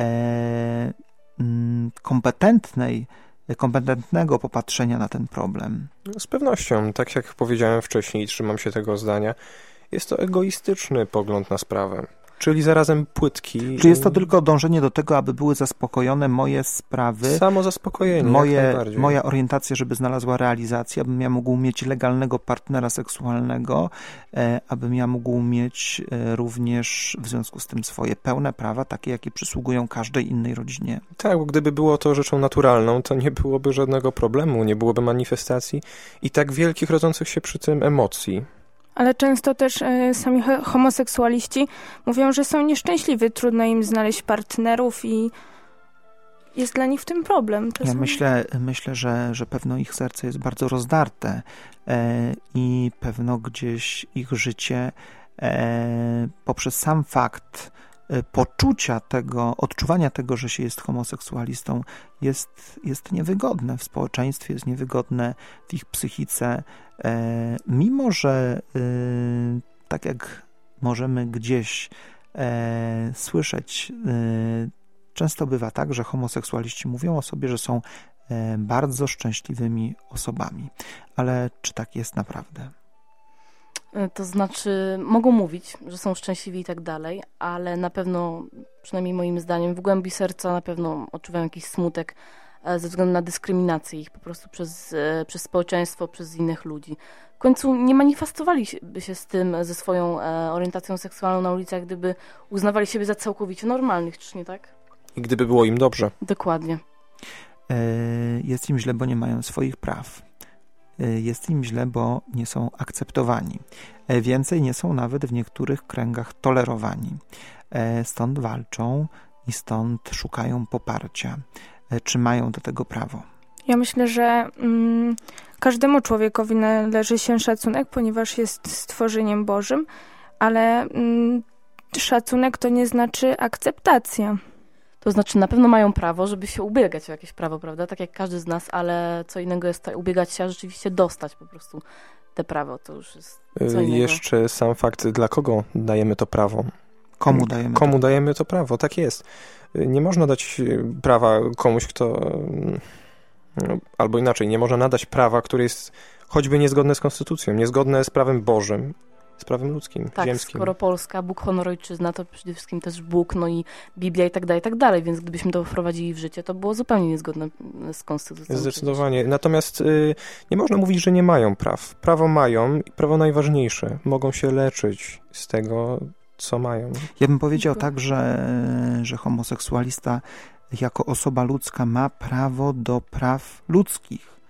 kompetentnego popatrzenia na ten problem? Z pewnością, tak jak powiedziałem wcześniej, trzymam się tego zdania, jest to egoistyczny pogląd na sprawę. Czyli zarazem płytki. Czy jest to tylko dążenie do tego, aby były zaspokojone moje sprawy? Samo zaspokojenie, moja orientacja, żeby znalazła realizację, abym ja mógł mieć legalnego partnera seksualnego, abym ja mógł mieć również w związku z tym swoje pełne prawa, takie jakie przysługują każdej innej rodzinie. Tak, bo gdyby było to rzeczą naturalną, to nie byłoby żadnego problemu, nie byłoby manifestacji i tak wielkich rodzących się przy tym emocji. Ale często też sami homoseksualiści mówią, że są nieszczęśliwi, trudno im znaleźć partnerów i jest dla nich w tym problem. Ja myślę, że pewno ich serce jest bardzo rozdarte i pewno gdzieś ich życie poprzez sam fakt poczucia tego, odczuwania tego, że się jest homoseksualistą, jest niewygodne w społeczeństwie, jest niewygodne w ich psychice, mimo że tak jak możemy gdzieś słyszeć, często bywa tak, że homoseksualiści mówią o sobie, że są bardzo szczęśliwymi osobami. Ale czy tak jest naprawdę? To znaczy, mogą mówić, że są szczęśliwi i tak dalej, ale na pewno, przynajmniej moim zdaniem, w głębi serca na pewno odczuwają jakiś smutek ze względu na dyskryminację ich po prostu przez społeczeństwo, przez innych ludzi. W końcu nie manifestowaliby się z tym, ze swoją orientacją seksualną na ulicach, gdyby uznawali siebie za całkowicie normalnych, czyż nie tak? I gdyby było im dobrze. Dokładnie. Jest im źle, bo nie mają swoich praw. Jest im źle, bo nie są akceptowani. Więcej, nie są nawet w niektórych kręgach tolerowani. Stąd walczą i stąd szukają poparcia. Czy mają do tego prawo? Ja myślę, że każdemu człowiekowi należy się szacunek, ponieważ jest stworzeniem Bożym, ale szacunek to nie znaczy akceptacja. To znaczy na pewno mają prawo, żeby się ubiegać o jakieś prawo, prawda? Tak jak każdy z nas, ale co innego jest ubiegać się, a rzeczywiście dostać po prostu te prawo. To już jest co innego. Jeszcze sam fakt, dla kogo dajemy to prawo? Komu dajemy to prawo? Tak jest. Nie można dać prawa komuś, kto... albo inaczej, nie można nadać prawa, które jest choćby niezgodne z konstytucją, niezgodne z prawem Bożym, z prawem ludzkim, tak, ziemskim. Skoro Polska, Bóg, honor, ojczyzna, to przede wszystkim też Bóg, no i Biblia i tak dalej, więc gdybyśmy to wprowadzili w życie, to było zupełnie niezgodne z konstytucją. Zdecydowanie. Natomiast nie można mówić, że nie mają praw. Prawo mają i prawo najważniejsze. Mogą się leczyć z tego, co mają. Ja bym powiedział tak, że homoseksualista jako osoba ludzka ma prawo do praw ludzkich.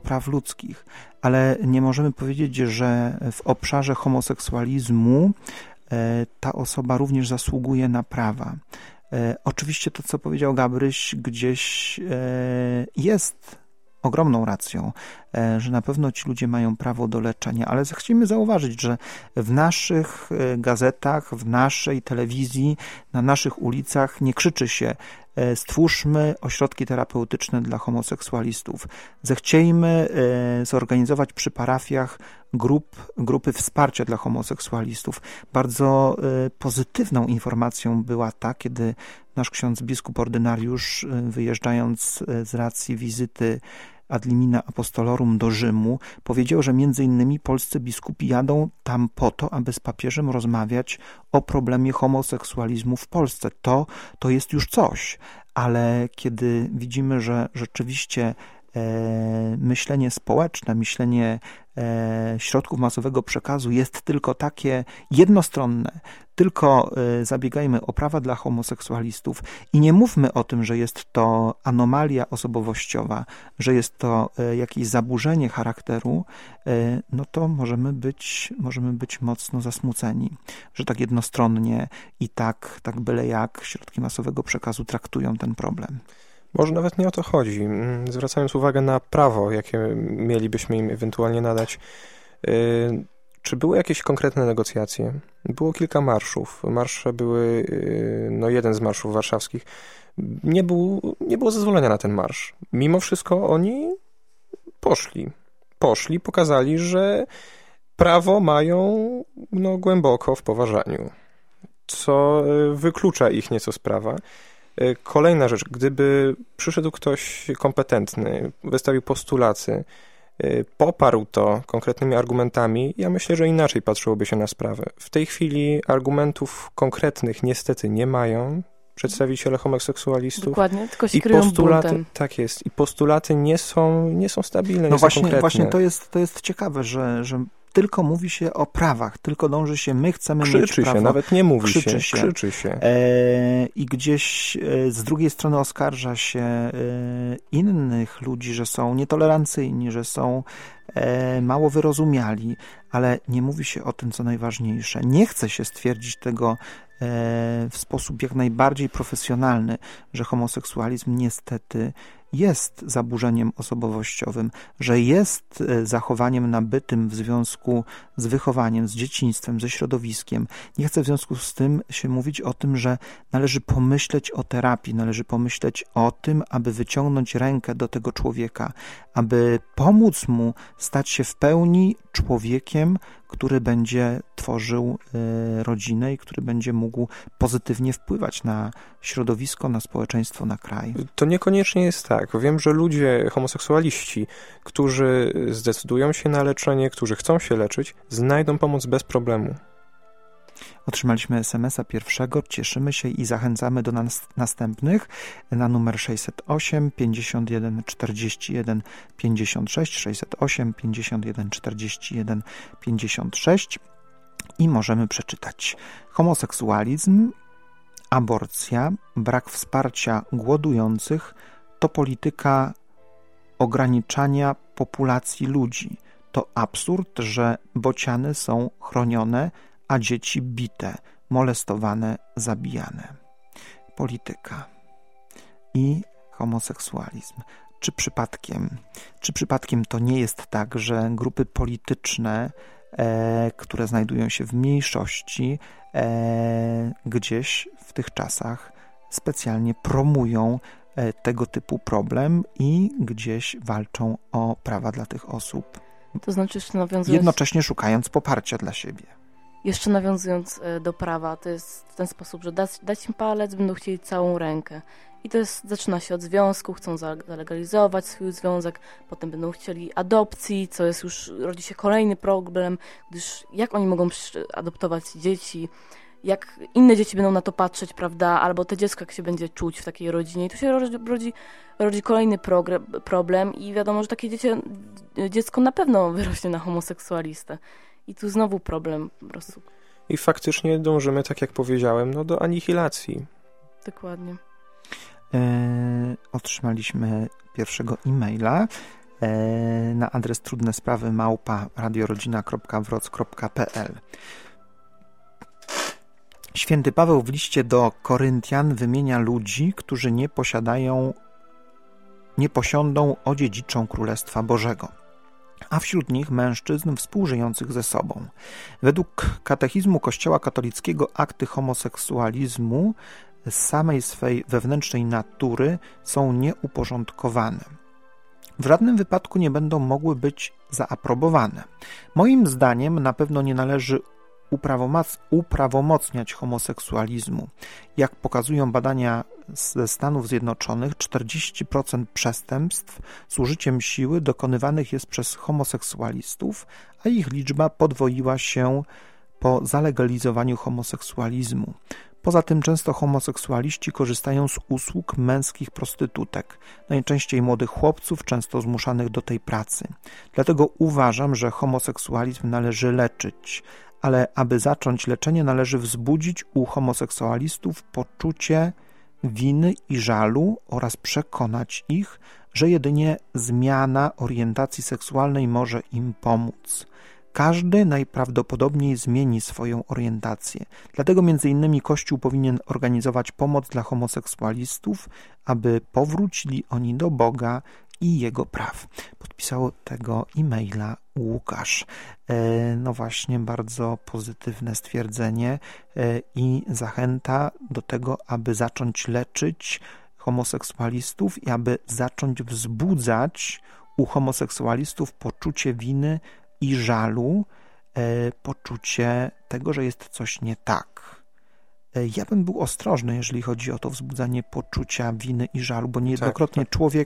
Ale nie możemy powiedzieć, że w obszarze homoseksualizmu ta osoba również zasługuje na prawa. Oczywiście to, co powiedział Gabryś, gdzieś jest ogromną racją, że na pewno ci ludzie mają prawo do leczenia, ale chcemy zauważyć, że w naszych gazetach, w naszej telewizji, na naszych ulicach nie krzyczy się: stwórzmy ośrodki terapeutyczne dla homoseksualistów. Zechciejmy zorganizować przy parafiach grupy wsparcia dla homoseksualistów. Bardzo pozytywną informacją była ta, kiedy nasz ksiądz biskup ordynariusz, wyjeżdżając z racji wizyty ad limina apostolorum do Rzymu, powiedział, że między innymi polscy biskupi jadą tam po to, aby z papieżem rozmawiać o problemie homoseksualizmu w Polsce. To jest już coś, ale kiedy widzimy, że rzeczywiście myślenie społeczne, myślenie środków masowego przekazu jest tylko takie jednostronne, tylko zabiegajmy o prawa dla homoseksualistów i nie mówmy o tym, że jest to anomalia osobowościowa, że jest to jakieś zaburzenie charakteru, no to możemy być mocno zasmuceni, że tak jednostronnie i tak byle jak środki masowego przekazu traktują ten problem. Może nawet nie o to chodzi. Zwracając uwagę na prawo, jakie mielibyśmy im ewentualnie nadać, czy były jakieś konkretne negocjacje? Było kilka marszów. Marsze były, jeden z marszów warszawskich. Nie było zezwolenia na ten marsz. Mimo wszystko oni poszli, pokazali, że prawo mają głęboko w poważaniu, co wyklucza ich nieco z prawa. Kolejna rzecz, gdyby przyszedł ktoś kompetentny, wystawił postulaty, poparł to konkretnymi argumentami, ja myślę, że inaczej patrzyłoby się na sprawę. W tej chwili argumentów konkretnych niestety nie mają przedstawiciele homoseksualistów. Dokładnie, tylko się kryją buntem. Tak jest. I postulaty nie są stabilne, no nie są konkretne. Właśnie to jest ciekawe, że tylko mówi się o prawach, tylko dąży się, my chcemy mieć prawo. Krzyczy się, nawet nie mówi krzyczy się. I gdzieś z drugiej strony oskarża się innych ludzi, że są nietolerancyjni, że są mało wyrozumiali, ale nie mówi się o tym, co najważniejsze. Nie chce się stwierdzić tego w sposób jak najbardziej profesjonalny, że homoseksualizm niestety jest zaburzeniem osobowościowym, że jest zachowaniem nabytym w związku z wychowaniem, z dzieciństwem, ze środowiskiem. Nie chcę w związku z tym się mówić o tym, że należy pomyśleć o terapii, należy pomyśleć o tym, aby wyciągnąć rękę do tego człowieka, aby pomóc mu stać się w pełni człowiekiem, który będzie tworzył rodzinę i który będzie mógł pozytywnie wpływać na środowisko, na społeczeństwo, na kraj. To niekoniecznie jest tak. Wiem, że ludzie, homoseksualiści, którzy zdecydują się na leczenie, którzy chcą się leczyć, znajdą pomoc bez problemu. Otrzymaliśmy SMS-a pierwszego, cieszymy się i zachęcamy do następnych na numer 608 51 41 56, 608 51 41 56 i możemy przeczytać: homoseksualizm, aborcja, brak wsparcia głodujących to polityka ograniczania populacji ludzi. To absurd, że bociany są chronione, a dzieci bite, molestowane, zabijane. Polityka i homoseksualizm. Czy przypadkiem to nie jest tak, że grupy polityczne, które znajdują się w mniejszości, gdzieś w tych czasach specjalnie promują tego typu problem i gdzieś walczą o prawa dla tych osób? To znaczy, jednocześnie szukając poparcia dla siebie. Jeszcze nawiązując do prawa, to jest w ten sposób, że dać im palec, będą chcieli całą rękę. I to zaczyna się od związku, chcą zalegalizować swój związek, potem będą chcieli adopcji, co jest już, rodzi się kolejny problem, gdyż jak oni mogą adoptować dzieci, jak inne dzieci będą na to patrzeć, prawda, albo to dziecko jak się będzie czuć w takiej rodzinie. I tu się rodzi kolejny problem i wiadomo, że takie dziecko na pewno wyrośnie na homoseksualistę. I tu znowu problem po prostu. I faktycznie dążymy, tak jak powiedziałem, do anihilacji. Dokładnie. Otrzymaliśmy pierwszego e-maila na adres trudnesprawy@radiorodzina.wroc.pl. Święty Paweł w liście do Koryntian wymienia ludzi, którzy nie posiądą odziedziczą Królestwa Bożego, a wśród nich mężczyzn współżyjących ze sobą. Według katechizmu Kościoła katolickiego akty homoseksualizmu z samej swej wewnętrznej natury są nieuporządkowane. W żadnym wypadku nie będą mogły być zaaprobowane. Moim zdaniem na pewno nie należy uprawomocniać homoseksualizmu. Jak pokazują badania ze Stanów Zjednoczonych, 40% przestępstw z użyciem siły dokonywanych jest przez homoseksualistów, a ich liczba podwoiła się po zalegalizowaniu homoseksualizmu. Poza tym często homoseksualiści korzystają z usług męskich prostytutek, najczęściej młodych chłopców, często zmuszanych do tej pracy. Dlatego uważam, że homoseksualizm należy leczyć, ale aby zacząć leczenie, należy wzbudzić u homoseksualistów poczucie winy i żalu oraz przekonać ich, że jedynie zmiana orientacji seksualnej może im pomóc. Każdy najprawdopodobniej zmieni swoją orientację. Dlatego m.in. Kościół powinien organizować pomoc dla homoseksualistów, aby powrócili oni do Boga i Jego praw. Podpisał tego e-maila Łukasz. No właśnie, bardzo pozytywne stwierdzenie i zachęta do tego, aby zacząć leczyć homoseksualistów i aby zacząć wzbudzać u homoseksualistów poczucie winy i żalu, poczucie tego, że jest coś nie tak. Ja bym był ostrożny, jeżeli chodzi o to wzbudzanie poczucia winy i żalu, bo niejednokrotnie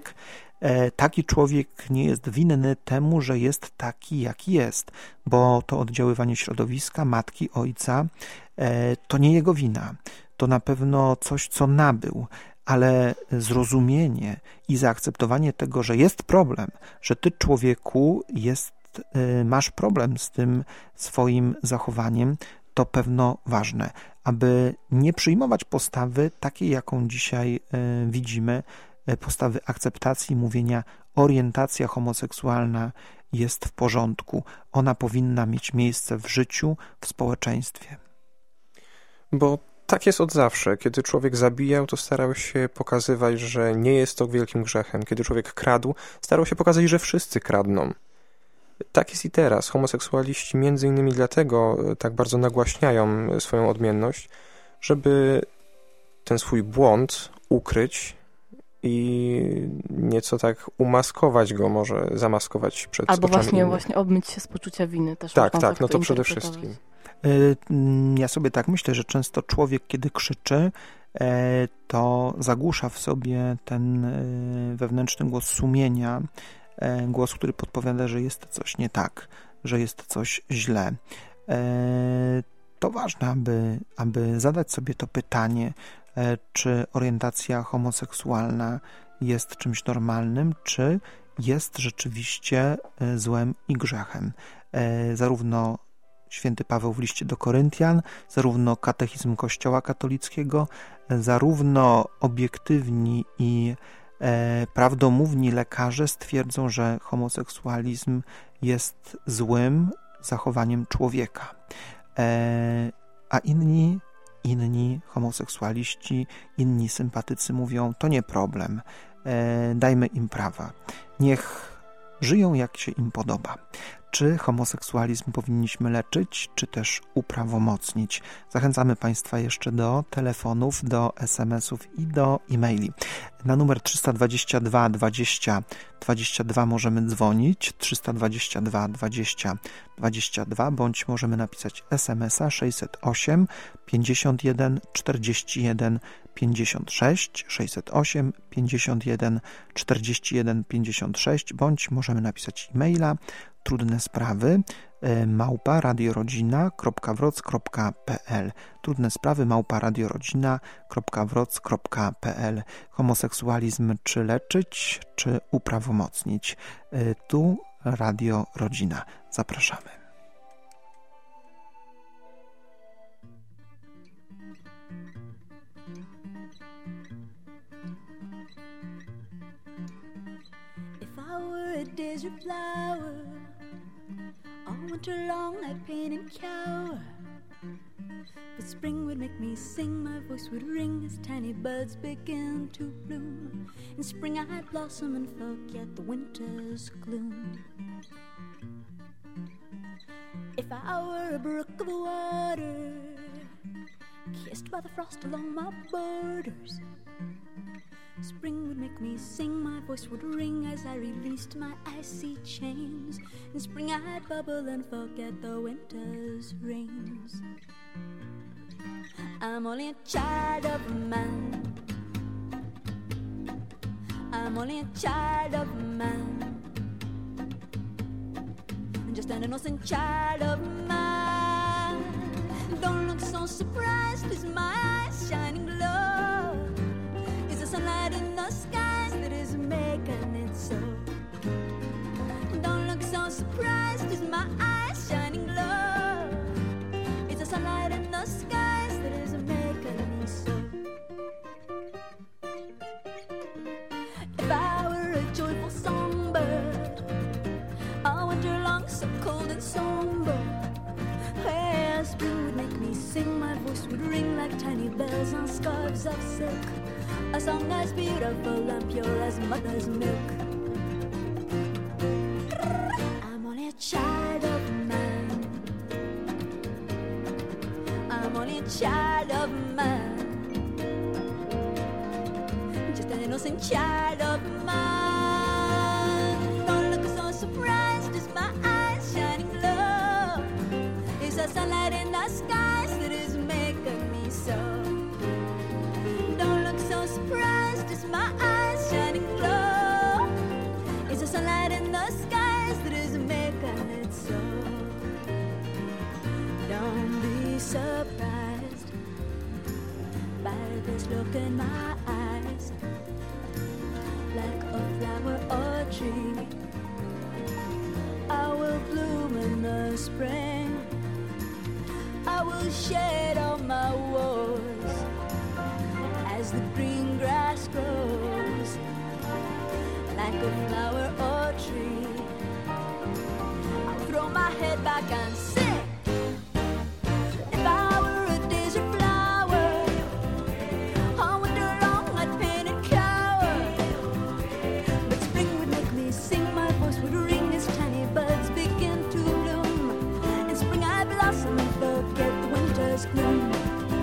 taki człowiek nie jest winny temu, że jest taki, jaki jest, bo to oddziaływanie środowiska, matki, ojca, to nie jego wina. To na pewno coś, co nabył, ale zrozumienie i zaakceptowanie tego, że jest problem, że ty, człowieku, masz problem z tym swoim zachowaniem, to pewno ważne, aby nie przyjmować postawy takiej, jaką dzisiaj widzimy, postawy akceptacji, mówienia orientacja homoseksualna jest w porządku, ona powinna mieć miejsce w życiu, w społeczeństwie. Bo tak jest od zawsze. Kiedy człowiek zabijał, to starał się pokazywać, że nie jest to wielkim grzechem. Kiedy człowiek kradł, starał się pokazać, że wszyscy kradną. Tak jest i teraz. Homoseksualiści między innymi dlatego tak bardzo nagłaśniają swoją odmienność, żeby ten swój błąd ukryć i nieco tak umaskować go, może zamaskować przed oczami właśnie obmyć się z poczucia winy też. Tak, no to przede wszystkim. Ja sobie tak myślę, że często człowiek, kiedy krzyczy, to zagłusza w sobie ten wewnętrzny głos sumienia, głos, który podpowiada, że jest coś nie tak, że jest coś źle. To ważne, aby zadać sobie to pytanie, czy orientacja homoseksualna jest czymś normalnym, czy jest rzeczywiście złem i grzechem. Zarówno święty Paweł w liście do Koryntian, zarówno katechizm Kościoła katolickiego, zarówno obiektywni i prawdomówni lekarze stwierdzą, że homoseksualizm jest złym zachowaniem człowieka. A inni homoseksualiści, inni sympatycy mówią, to nie problem, dajmy im prawa, niech żyją jak się im podoba. Czy homoseksualizm powinniśmy leczyć, czy też uprawomocnić? Zachęcamy Państwa jeszcze do telefonów, do SMS-ów i do e-maili. Na numer 322 20 22 możemy dzwonić, 322 20 22, bądź możemy napisać SMS-a 608 51 41 56, 608 51 41 56, bądź możemy napisać e-maila trudne sprawy @radiorodzina.wroc.pl, trudne sprawy @radiorodzina.wroc.pl. Homoseksualizm czy leczyć, czy uprawomocnić? Tu Radio Rodzina. Zapraszamy. Desert flower, all winter long I'd paint and cower, but spring would make me sing, my voice would ring as tiny buds begin to bloom. In spring I'd blossom and forget the winter's gloom. If I were a brook of water, kissed by the frost along my borders, spring would make me sing, my voice would ring as I released my icy chains. In spring I'd bubble and forget the winter's rains. I'm only a child of man, I'm only a child of man, just an innocent child of mine. Don't look so surprised, 'cause my eyes shining low. Is the sunlight in the skies that is making it so? Don't look so surprised, 'cause my eyes shining low. It's the sunlight in the skies that is making me so. If I were a joyful songbird, all winter long so cold and somber, well, spring would make me sing, my voice would ring like tiny bells on scarves of silk, a song as beautiful and pure as mother's milk. I'm only a child of man, I'm only a child of man, just an innocent child of mine. Don't look so surprised, as my eyes shining low. It's the sunlight in the skies that is making me so. this look in my eyes, like a flower or tree. I will bloom in the spring. I will shed all my woes as the green grass grows, like a flower or tree. I'll throw my head back and sing. If I were a desert flower, all winter long I'd paint and cower. But spring would make me sing, my voice would ring as tiny buds begin to bloom. In spring I blossom and forget the winter's gloom.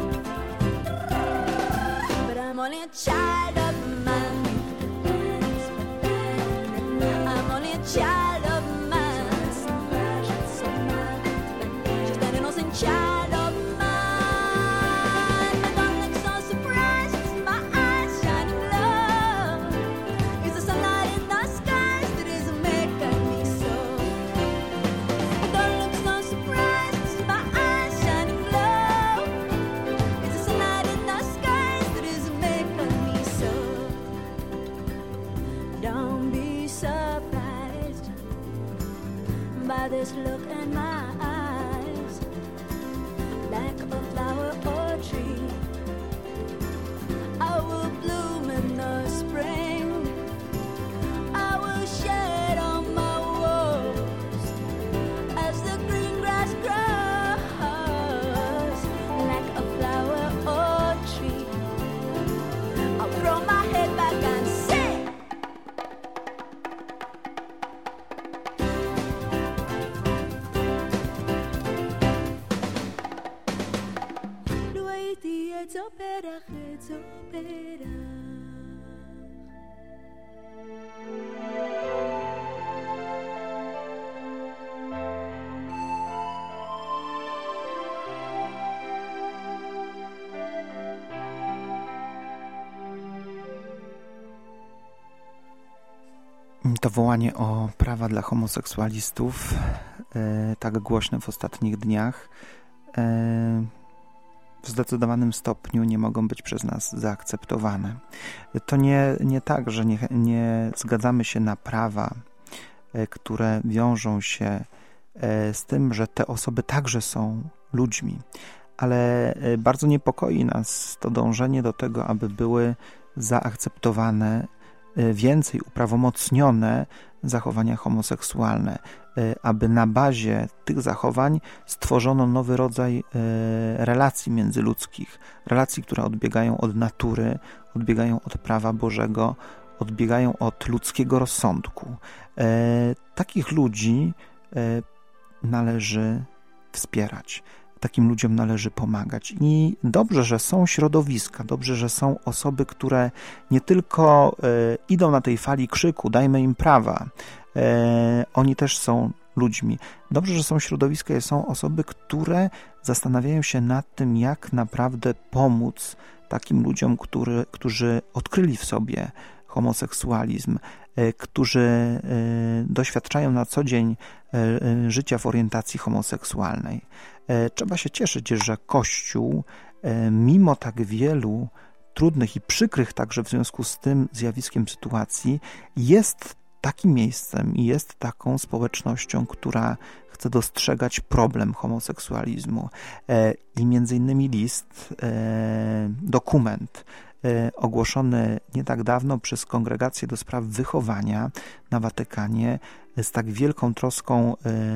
But I'm only a child of man. I'm only a child of man. Just an innocent child of mine. My dawn looks so surprised, my eyes shining low. It's the sunlight in the skies that is making me so. My dawn looks so surprised, my eyes shining low. It's the sunlight in the skies that is making me so. Don't be surprised by this look in my eyes, like a flower or tree. I will bloom in the spring. I will shed all my woes as the green grass grows, like a flower or tree. I'll throw my head back and sing. It's opera, it's opera. To wołanie o prawa dla homoseksualistów, tak głośne w ostatnich dniach, w zdecydowanym stopniu nie mogą być przez nas zaakceptowane. To nie tak, że nie zgadzamy się na prawa, które wiążą się z tym, że te osoby także są ludźmi, ale bardzo niepokoi nas to dążenie do tego, aby były zaakceptowane, więcej uprawomocnione zachowania homoseksualne, aby na bazie tych zachowań stworzono nowy rodzaj relacji międzyludzkich, relacji, które odbiegają od natury, odbiegają od prawa Bożego, odbiegają od ludzkiego rozsądku. Takich ludzi należy wspierać. Takim ludziom należy pomagać. I dobrze, że są środowiska, dobrze, że są osoby, które nie tylko idą na tej fali krzyku, dajmy im prawa, oni też są ludźmi. Dobrze, że są środowiska i są osoby, które zastanawiają się nad tym, jak naprawdę pomóc takim ludziom, którzy odkryli w sobie homoseksualizm, którzy doświadczają na co dzień życia w orientacji homoseksualnej. Trzeba się cieszyć, że Kościół, mimo tak wielu trudnych i przykrych także w związku z tym zjawiskiem sytuacji, jest takim miejscem i jest taką społecznością, która chce dostrzegać problem homoseksualizmu. I między innymi dokument ogłoszony nie tak dawno przez Kongregację do Spraw Wychowania na Watykanie z tak wielką troską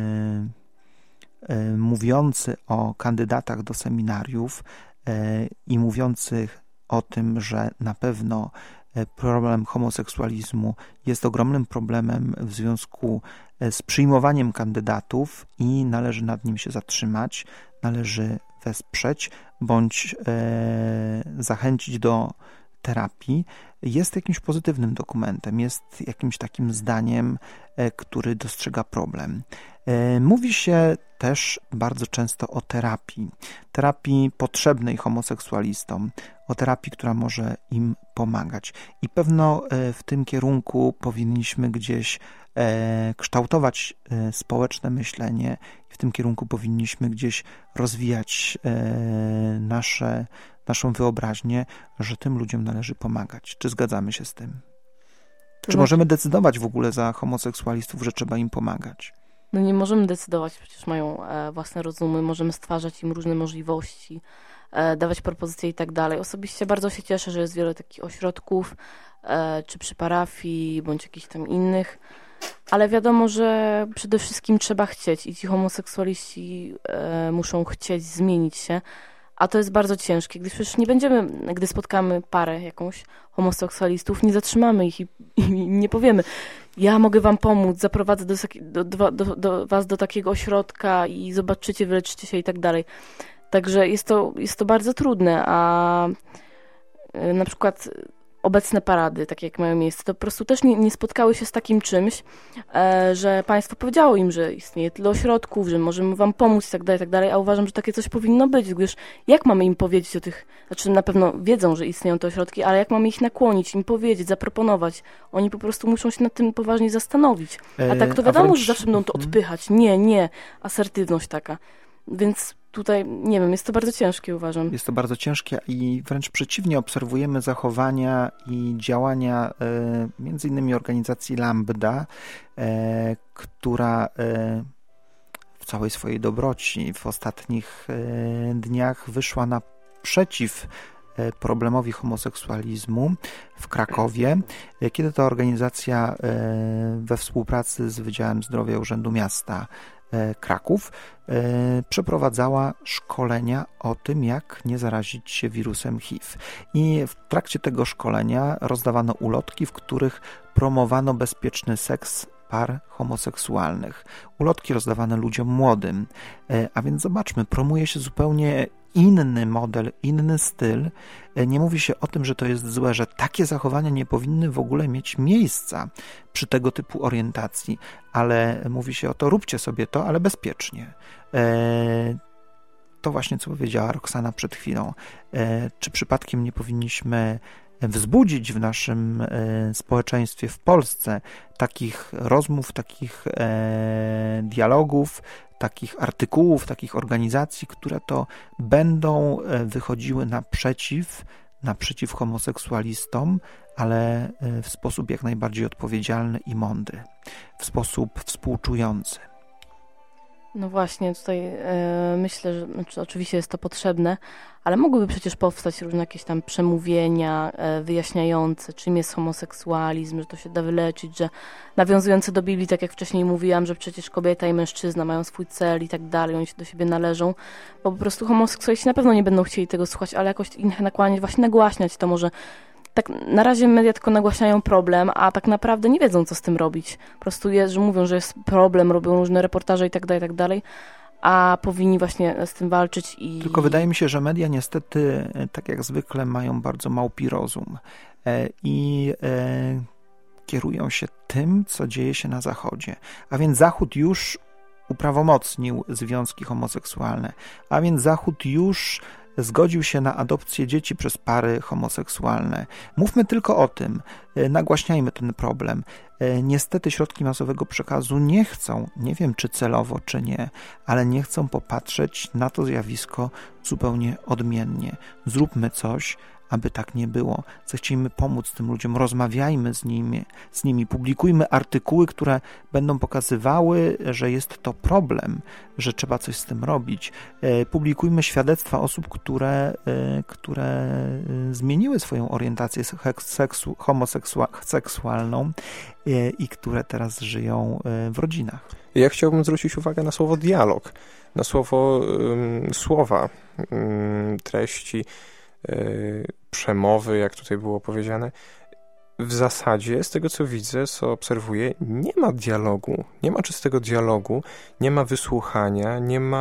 mówiący o kandydatach do seminariów i mówiących o tym, że na pewno problem homoseksualizmu jest ogromnym problemem w związku z przyjmowaniem kandydatów i należy nad nim się zatrzymać, należy wesprzeć bądź zachęcić do terapii, jest jakimś pozytywnym dokumentem, jest jakimś takim zdaniem, który dostrzega problem. Mówi się też bardzo często o terapii potrzebnej homoseksualistom, o terapii, która może im pomagać. I pewno w tym kierunku powinniśmy gdzieś kształtować społeczne myślenie i w tym kierunku powinniśmy gdzieś rozwijać nasze naszą wyobraźnię, że tym ludziom należy pomagać. Czy zgadzamy się z tym? To Czy znaczy, możemy decydować w ogóle za homoseksualistów, że trzeba im pomagać? no nie możemy decydować, przecież mają własne rozumy, możemy stwarzać im różne możliwości, dawać propozycje i tak dalej. Osobiście bardzo się cieszę, że jest wiele takich ośrodków, czy przy parafii, bądź jakichś tam innych, ale wiadomo, że przede wszystkim trzeba chcieć i ci homoseksualiści muszą chcieć zmienić się, a to jest bardzo ciężkie, gdyż przecież nie będziemy, gdy spotkamy parę jakąś homoseksualistów, nie zatrzymamy ich i nie powiemy, ja mogę wam pomóc, zaprowadzę do was do takiego ośrodka i zobaczycie, wyleczycie się i tak dalej. Także jest to bardzo trudne, a na przykład obecne parady, takie jak mają miejsce, to po prostu też nie spotkały się z takim czymś, że państwo powiedziało im, że istnieje tyle ośrodków, że możemy wam pomóc i tak dalej, a uważam, że takie coś powinno być, gdyż jak mamy im powiedzieć o tych, znaczy na pewno wiedzą, że istnieją te ośrodki, ale jak mamy ich nakłonić, im powiedzieć, zaproponować, oni po prostu muszą się nad tym poważnie zastanowić. A tak to wiadomo, że zawsze będą to odpychać. Nie, asertywność taka. Więc tutaj, nie wiem, jest to bardzo ciężkie, uważam. Jest to bardzo ciężkie i wręcz przeciwnie, obserwujemy zachowania i działania między innymi organizacji Lambda, która w całej swojej dobroci w ostatnich dniach wyszła naprzeciw problemowi homoseksualizmu w Krakowie, kiedy ta organizacja we współpracy z Wydziałem Zdrowia Urzędu Miasta Kraków przeprowadzała szkolenia o tym, jak nie zarazić się wirusem HIV. I w trakcie tego szkolenia rozdawano ulotki, w których promowano bezpieczny seks par homoseksualnych. Ulotki rozdawane ludziom młodym. A więc zobaczmy, promuje się zupełnie inny model, inny styl. Nie mówi się o tym, że to jest złe, że takie zachowania nie powinny w ogóle mieć miejsca przy tego typu orientacji, ale mówi się o to, róbcie sobie to, ale bezpiecznie. To właśnie, co powiedziała Roxana przed chwilą. Czy przypadkiem nie powinniśmy wzbudzić w naszym społeczeństwie w Polsce takich rozmów, takich dialogów, takich artykułów, takich organizacji, które to będą wychodziły naprzeciw homoseksualistom, ale w sposób jak najbardziej odpowiedzialny i mądry, w sposób współczujący. No właśnie, tutaj myślę, że oczywiście jest to potrzebne, ale mogłyby przecież powstać różne jakieś tam przemówienia wyjaśniające, czym jest homoseksualizm, że to się da wyleczyć, że nawiązujące do Biblii, tak jak wcześniej mówiłam, że przecież kobieta i mężczyzna mają swój cel i tak dalej, oni się do siebie należą, bo po prostu homoseksualiści na pewno nie będą chcieli tego słuchać, ale jakoś ich nakłaniać, właśnie nagłaśniać to może. Tak na razie media tylko nagłaśniają problem, a tak naprawdę nie wiedzą, co z tym robić. Po prostu że mówią, że jest problem, robią różne reportaże i tak dalej, a powinni właśnie z tym walczyć. Tylko wydaje mi się, że media niestety, tak jak zwykle, mają bardzo małpi rozum i kierują się tym, co dzieje się na Zachodzie. A więc Zachód już uprawomocnił związki homoseksualne, a więc Zachód już zgodził się na adopcję dzieci przez pary homoseksualne. Mówmy tylko o tym, nagłaśniajmy ten problem. Niestety środki masowego przekazu nie chcą, nie wiem czy celowo, czy nie, ale nie chcą popatrzeć na to zjawisko zupełnie odmiennie. Zróbmy coś, aby tak nie było. Zechciejmy pomóc tym ludziom, rozmawiajmy z nimi, publikujmy artykuły, które będą pokazywały, że jest to problem, że trzeba coś z tym robić. Publikujmy świadectwa osób, które zmieniły swoją orientację homoseksualną i które teraz żyją w rodzinach. Ja chciałbym zwrócić uwagę na słowo dialog, na słowa, treści, przemowy, jak tutaj było powiedziane. W zasadzie, z tego co widzę, co obserwuję, nie ma dialogu, nie ma czystego dialogu, nie ma wysłuchania,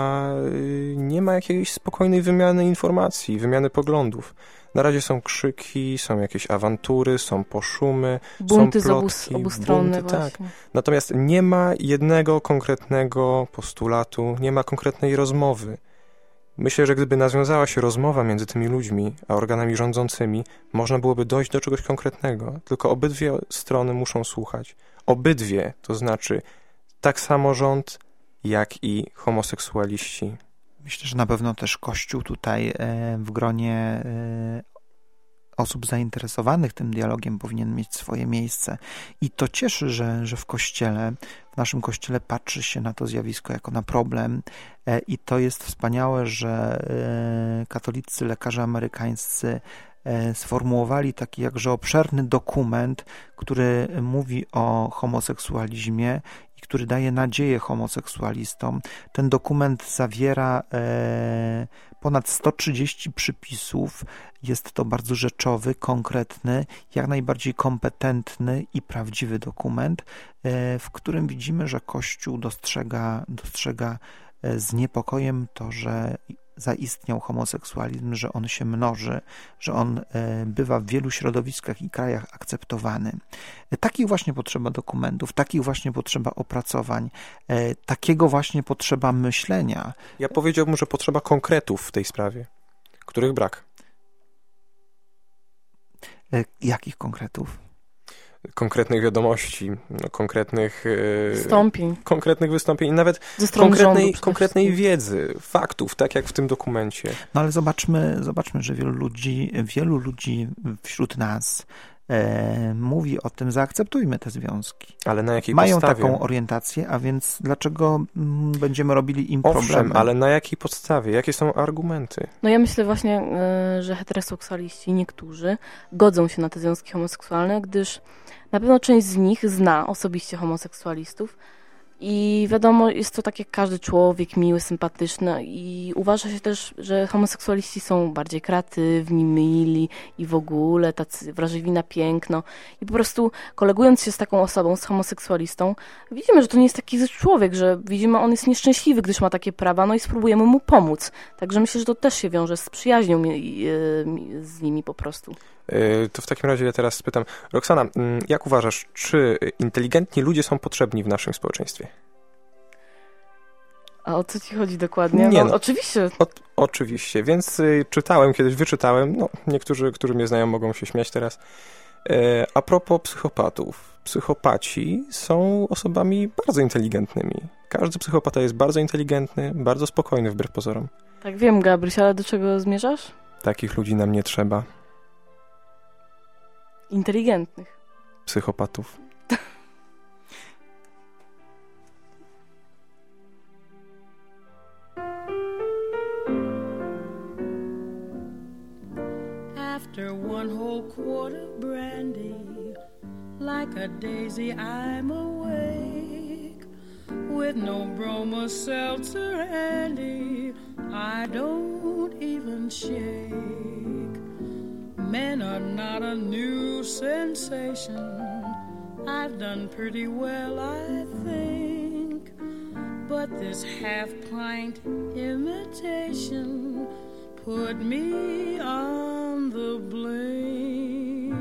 nie ma jakiejś spokojnej wymiany informacji, wymiany poglądów. Na razie są krzyki, są jakieś awantury, są poszumy, bunty są plotki, z obu stron. tak. Natomiast nie ma jednego konkretnego postulatu, nie ma konkretnej rozmowy. Myślę, że gdyby nawiązała się rozmowa między tymi ludźmi a organami rządzącymi, można byłoby dojść do czegoś konkretnego. Tylko obydwie strony muszą słuchać. Obydwie, to znaczy tak samo rząd, jak i homoseksualiści Myślę, że na pewno też Kościół tutaj w gronie osób zainteresowanych tym dialogiem powinien mieć swoje miejsce. I to cieszy, że w Kościele, w naszym Kościele patrzy się na to zjawisko jako na problem i to jest wspaniałe, że katolicy lekarze amerykańscy sformułowali taki jakże obszerny dokument, który mówi o homoseksualizmie i który daje nadzieję homoseksualistom. Ten dokument zawiera ponad 130 przypisów. Jest to bardzo rzeczowy, konkretny, jak najbardziej kompetentny i prawdziwy dokument, w którym widzimy, że Kościół dostrzega z niepokojem to, że zaistniał homoseksualizm, że on się mnoży, że on bywa w wielu środowiskach i krajach akceptowany. Takich właśnie potrzeba dokumentów, takich właśnie potrzeba opracowań, takiego właśnie potrzeba myślenia. Ja powiedziałbym, że potrzeba konkretów w tej sprawie, których brak. Jakich konkretów? Konkretnych wiadomości, konkretnych wystąpień i nawet konkretnej wiedzy, faktów, tak jak w tym dokumencie. No ale zobaczmy, że wielu ludzi wśród nas mówi o tym, zaakceptujmy te związki. Ale na jakiej Mają podstawie? taką orientację, a więc dlaczego będziemy robili im problemy? Owszem, ale na jakiej podstawie? Jakie są argumenty? No ja myślę właśnie, że heteroseksualiści, niektórzy, godzą się na te związki homoseksualne, gdyż na pewno część z nich zna osobiście homoseksualistów i wiadomo, jest to tak jak każdy człowiek, miły, sympatyczny i uważa się też, że homoseksualiści są bardziej kreatywni, mili i w ogóle tacy wrażliwi na piękno i po prostu kolegując się z taką osobą, z homoseksualistą, widzimy, że to nie jest taki zły człowiek, że widzimy, on jest nieszczęśliwy, gdyż ma takie prawa, no i spróbujemy mu pomóc. Także myślę, że to też się wiąże z przyjaźnią z nimi po prostu. To w takim razie ja teraz spytam, Roxana, jak uważasz, czy inteligentni ludzie są potrzebni w naszym społeczeństwie? A o co ci chodzi dokładnie? No, oczywiście. Oczywiście, więc wyczytałem, niektórzy, którzy mnie znają, mogą się śmiać teraz. A propos psychopatów. Psychopaci są osobami bardzo inteligentnymi. Każdy psychopata jest bardzo inteligentny, bardzo spokojny wbrew pozorom. Tak wiem, Gabryś, ale do czego zmierzasz? Takich ludzi nam nie trzeba. Inteligentnych. Psychopatów. After one whole quart of brandy, like a daisy I'm awake, with no bromo seltzer handy, I don't even shake. Men are not a new sensation, I've done pretty well, I think, but this half-pint imitation put me on the blink.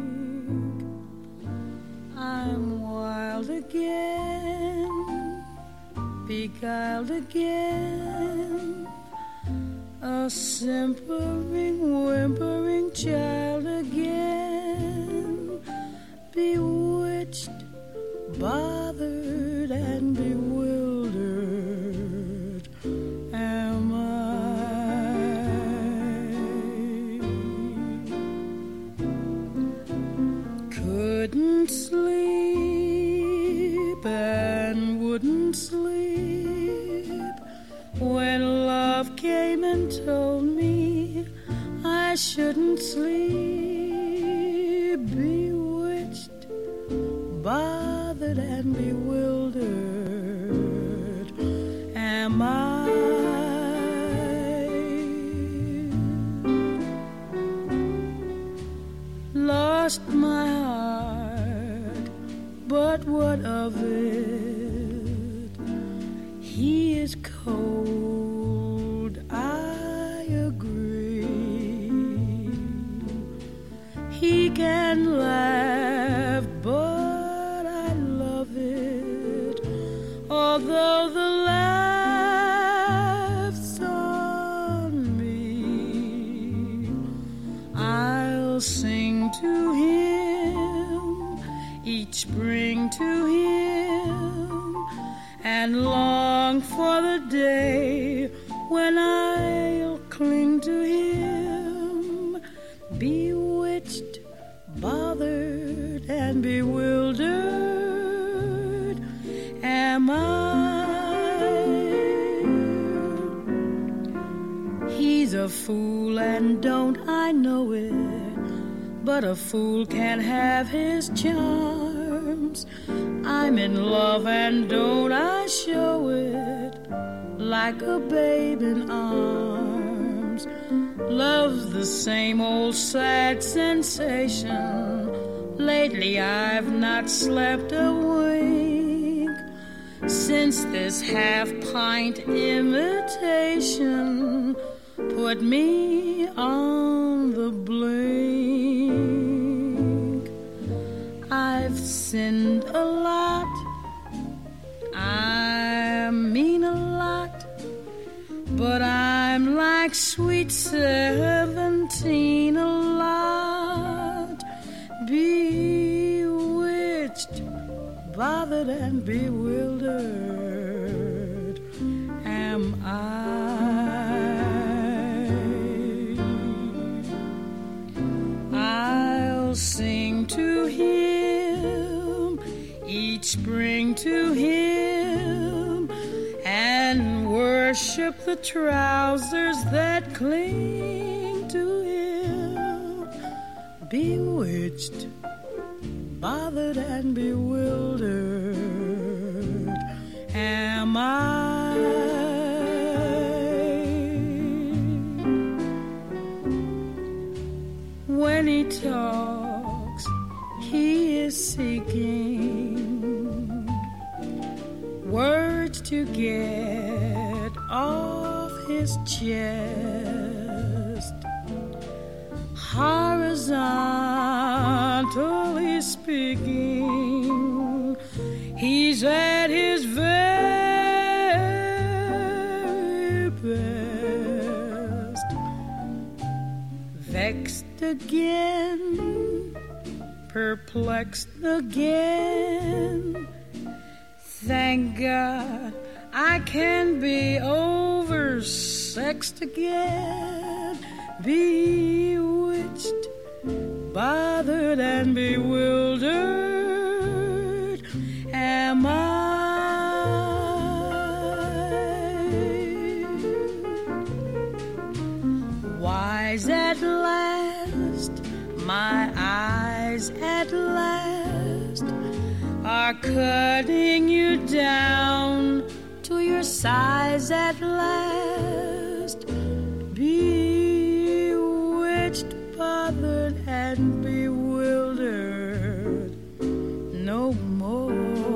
I'm wild again, beguiled again, a simpering, whimpering child again, bewitched, bothered, and bewildered am I. Couldn't sleep and wouldn't sleep when love came and told me I shouldn't sleep, bewitched, bothered and bewildered am I. Lost my heart, but what of it? He is cold, I agree. He can laugh, but I love it, although the laugh's on me. I'll sing to him, each spring to him, and long for the day when I'll cling to him, bewitched, bothered, and bewildered am I. He's a fool and don't I know it, but a fool can have his charms. I'm in love and don't I show it, like a babe in arms. Love's the same old sad sensation. Lately I've not slept a wink since this half-pint imitation put me on the blink. I've sinned a lot, I mean a lot, but I'm like sweet 17 a lot, bewitched, bothered, and bewildered am I. I'll sing to him, each spring to him, and worship the trousers that cling to him. Bewitched, bothered, and bewildered am I. When he talks, he is seeking words to get off his chest. Horizontally speaking, he's at his very best. Vexed again, perplexed again, thank God I can be oversexed again, bewitched, bothered, and bewildered am I. Wise at last, my eyes at last are cutting you down to your size at last, bewitched, bothered, and bewildered no more.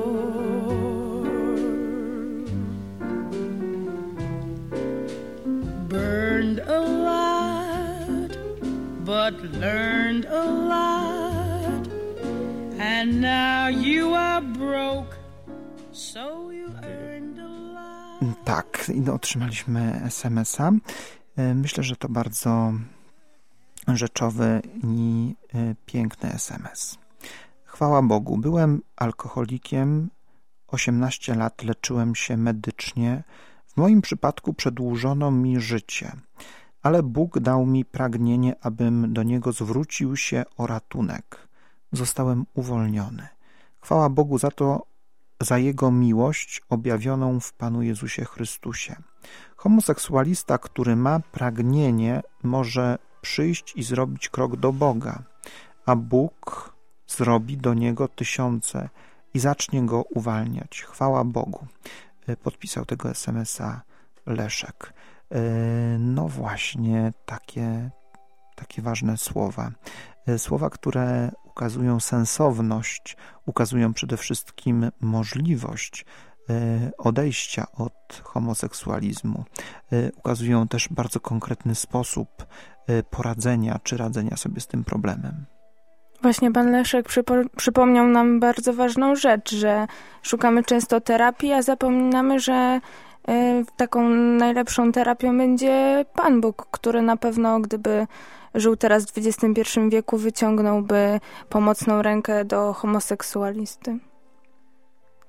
Burned a lot, but learned a lot, and now you are broke, so you earned a lot. Tak, i otrzymaliśmy SMS-a. Myślę, że to bardzo rzeczowy i piękny SMS. Chwała Bogu, byłem alkoholikiem, 18 lat leczyłem się medycznie. W moim przypadku przedłużono mi życie, ale Bóg dał mi pragnienie, abym do Niego zwrócił się o ratunek. Zostałem uwolniony. Chwała Bogu za to, za Jego miłość objawioną w Panu Jezusie Chrystusie. Homoseksualista, który ma pragnienie, może przyjść i zrobić krok do Boga, a Bóg zrobi do niego 1000 i zacznie go uwalniać. Chwała Bogu. Podpisał tego SMS-a Leszek. No właśnie, takie ważne słowa. Słowa, które ukazują sensowność, ukazują przede wszystkim możliwość odejścia od homoseksualizmu. Ukazują też bardzo konkretny sposób poradzenia czy radzenia sobie z tym problemem. Właśnie pan Leszek przypomniał nam bardzo ważną rzecz, że szukamy często terapii, a zapominamy, że taką najlepszą terapią będzie Pan Bóg, który na pewno, gdyby żył teraz w XXI wieku, wyciągnąłby pomocną rękę do homoseksualisty.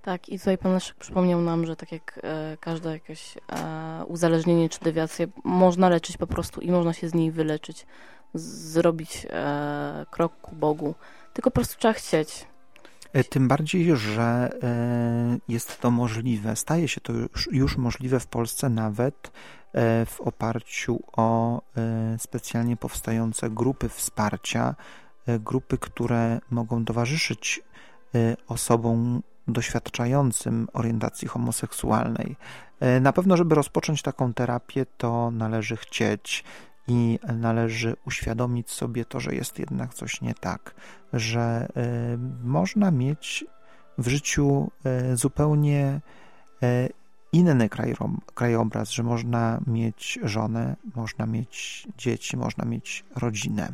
Tak, i tutaj pan Leszek przypomniał nam, że tak jak każde jakieś uzależnienie czy dewiację można leczyć po prostu i można się z niej wyleczyć, zrobić krok ku Bogu, tylko po prostu trzeba chcieć. Tym bardziej, że jest to możliwe, staje się to już możliwe w Polsce nawet w oparciu o specjalnie powstające grupy wsparcia, grupy, które mogą towarzyszyć osobom doświadczającym orientacji homoseksualnej. Na pewno, żeby rozpocząć taką terapię, to należy chcieć i należy uświadomić sobie to, że jest jednak coś nie tak, że można mieć w życiu zupełnie inny krajobraz, że można mieć żonę, można mieć dzieci, można mieć rodzinę.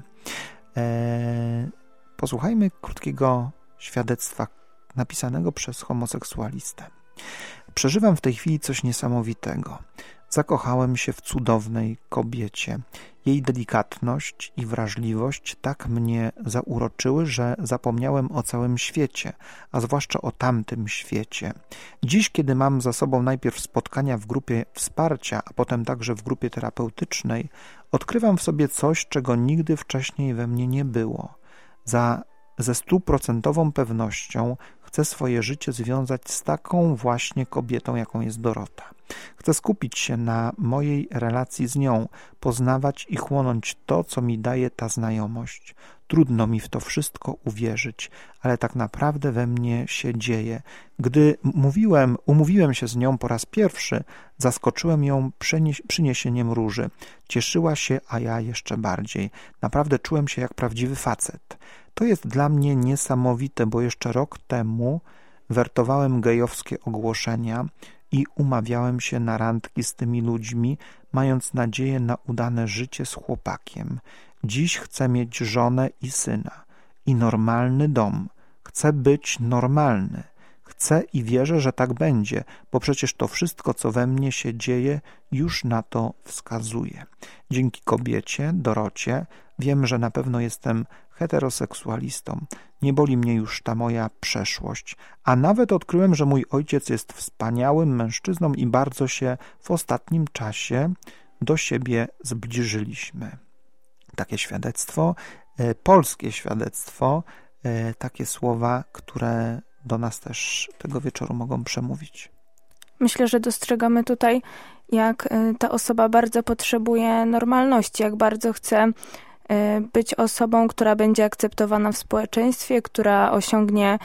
Posłuchajmy krótkiego świadectwa napisanego przez homoseksualistę. Przeżywam w tej chwili coś niesamowitego. Zakochałem się w cudownej kobiecie. Jej delikatność i wrażliwość tak mnie zauroczyły, że zapomniałem o całym świecie, a zwłaszcza o tamtym świecie. Dziś, kiedy mam za sobą najpierw spotkania w grupie wsparcia, a potem także w grupie terapeutycznej, odkrywam w sobie coś, czego nigdy wcześniej we mnie nie było. Ze 100% pewnością chcę swoje życie związać z taką właśnie kobietą, jaką jest Dorota. Chcę skupić się na mojej relacji z nią, poznawać i chłonąć to, co mi daje ta znajomość. Trudno mi w to wszystko uwierzyć, ale tak naprawdę we mnie się dzieje. Gdy umówiłem się z nią po raz pierwszy, zaskoczyłem ją przyniesieniem róży. Cieszyła się, a ja jeszcze bardziej. Naprawdę czułem się jak prawdziwy facet. To jest dla mnie niesamowite, bo jeszcze rok temu wertowałem gejowskie ogłoszenia i umawiałem się na randki z tymi ludźmi, mając nadzieję na udane życie z chłopakiem. Dziś chcę mieć żonę i syna i normalny dom. Chcę być normalny. Chcę i wierzę, że tak będzie, bo przecież to wszystko, co we mnie się dzieje, już na to wskazuje. Dzięki kobiecie, Dorocie, wiem, że na pewno jestem heteroseksualistą. Nie boli mnie już ta moja przeszłość, a nawet odkryłem, że mój ojciec jest wspaniałym mężczyzną i bardzo się w ostatnim czasie do siebie zbliżyliśmy. Takie świadectwo, polskie świadectwo, takie słowa, które do nas też tego wieczoru mogą przemówić. Myślę, że dostrzegamy tutaj, jak ta osoba bardzo potrzebuje normalności, jak bardzo chce być osobą, która będzie akceptowana w społeczeństwie, która osiągnie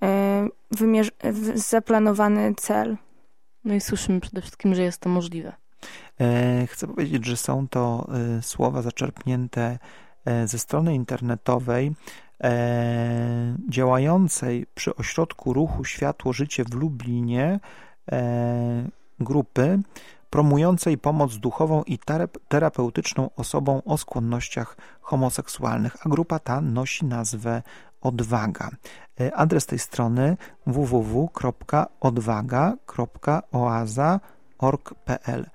zaplanowany cel. No i słyszymy przede wszystkim, że jest to możliwe. Chcę powiedzieć, że są to słowa zaczerpnięte ze strony internetowej działającej przy Ośrodku Ruchu Światło Życie w Lublinie grupy promującej pomoc duchową i terapeutyczną osobom o skłonnościach homoseksualnych, a grupa ta nosi nazwę Odwaga. Adres tej strony www.odwaga.oaza.org.pl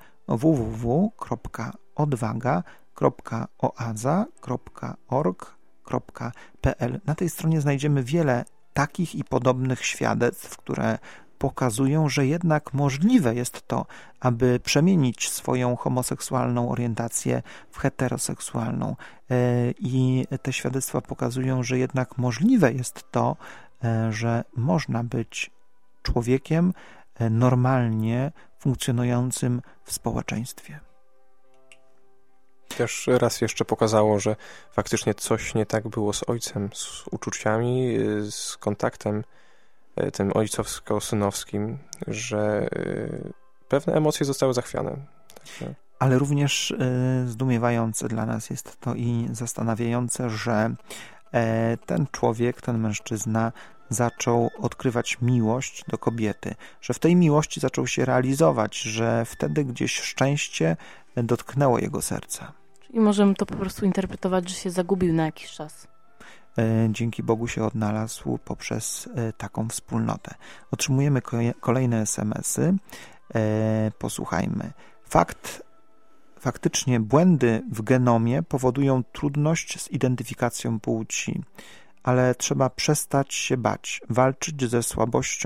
www.odwaga.oaza.org.pl. Na tej stronie znajdziemy wiele takich i podobnych świadectw, które pokazują, że jednak możliwe jest to, aby przemienić swoją homoseksualną orientację w heteroseksualną. I te świadectwa pokazują, że jednak możliwe jest to, że można być człowiekiem normalnie funkcjonującym w społeczeństwie. Też raz jeszcze pokazało, że faktycznie coś nie tak było z ojcem, z uczuciami, z kontaktem tym ojcowsko-synowskim, że pewne emocje zostały zachwiane. Także... Ale również zdumiewające dla nas jest to i zastanawiające, że ten człowiek, ten mężczyzna zaczął odkrywać miłość do kobiety, że w tej miłości zaczął się realizować, że wtedy gdzieś szczęście dotknęło jego serca. I możemy to po prostu interpretować, że się zagubił na jakiś czas. Dzięki Bogu się odnalazł poprzez taką wspólnotę. Otrzymujemy kolejne SMS-y. Posłuchajmy. Faktycznie błędy w genomie powodują trudność z identyfikacją płci, ale trzeba przestać się bać, walczyć ze słabością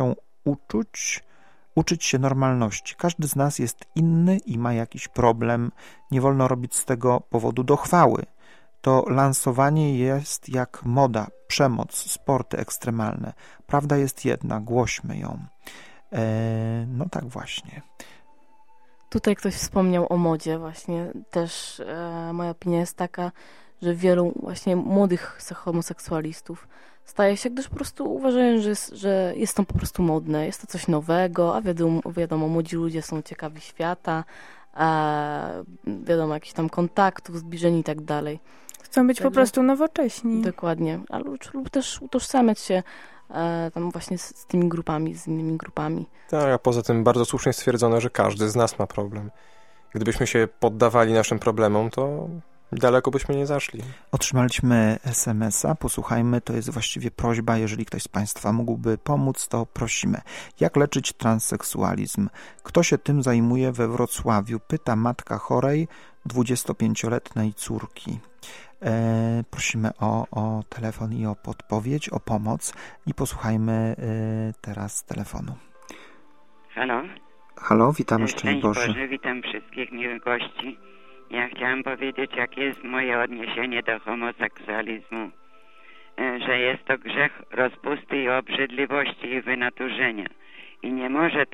uczyć się normalności. Każdy z nas jest inny i ma jakiś problem. Nie wolno robić z tego powodu do chwały. To lansowanie jest jak moda, przemoc, sporty ekstremalne. Prawda jest jedna, głośmy ją. No tak właśnie. Tutaj ktoś wspomniał o modzie właśnie. Też moja opinia jest taka, że wielu właśnie młodych homoseksualistów staje się, gdyż po prostu uważają, że jest to po prostu modne, jest to coś nowego, a wiadomo, młodzi ludzie są ciekawi świata, wiadomo, jakichś tam kontaktów, zbliżeń i tak dalej. Chcą być po prostu nowocześni. Dokładnie, lub też utożsamiać się tam właśnie z tymi grupami, z innymi grupami. Tak, a poza tym bardzo słusznie stwierdzono, że każdy z nas ma problem. Gdybyśmy się poddawali naszym problemom, to daleko byśmy nie zaszli. Otrzymaliśmy SMS-a, posłuchajmy, to jest właściwie prośba, jeżeli ktoś z Państwa mógłby pomóc, to prosimy. Jak leczyć transseksualizm? Kto się tym zajmuje we Wrocławiu? Pyta matka chorej 25-letniej córki. Prosimy o telefon i o podpowiedź, o pomoc i posłuchajmy teraz telefonu. Halo, witamy, szczęść Boże. Witam wszystkich miłych gości. Ja chciałam powiedzieć, jakie jest moje odniesienie do homoseksualizmu. Że jest to grzech rozpusty i obrzydliwości i wynaturzenia. I nie może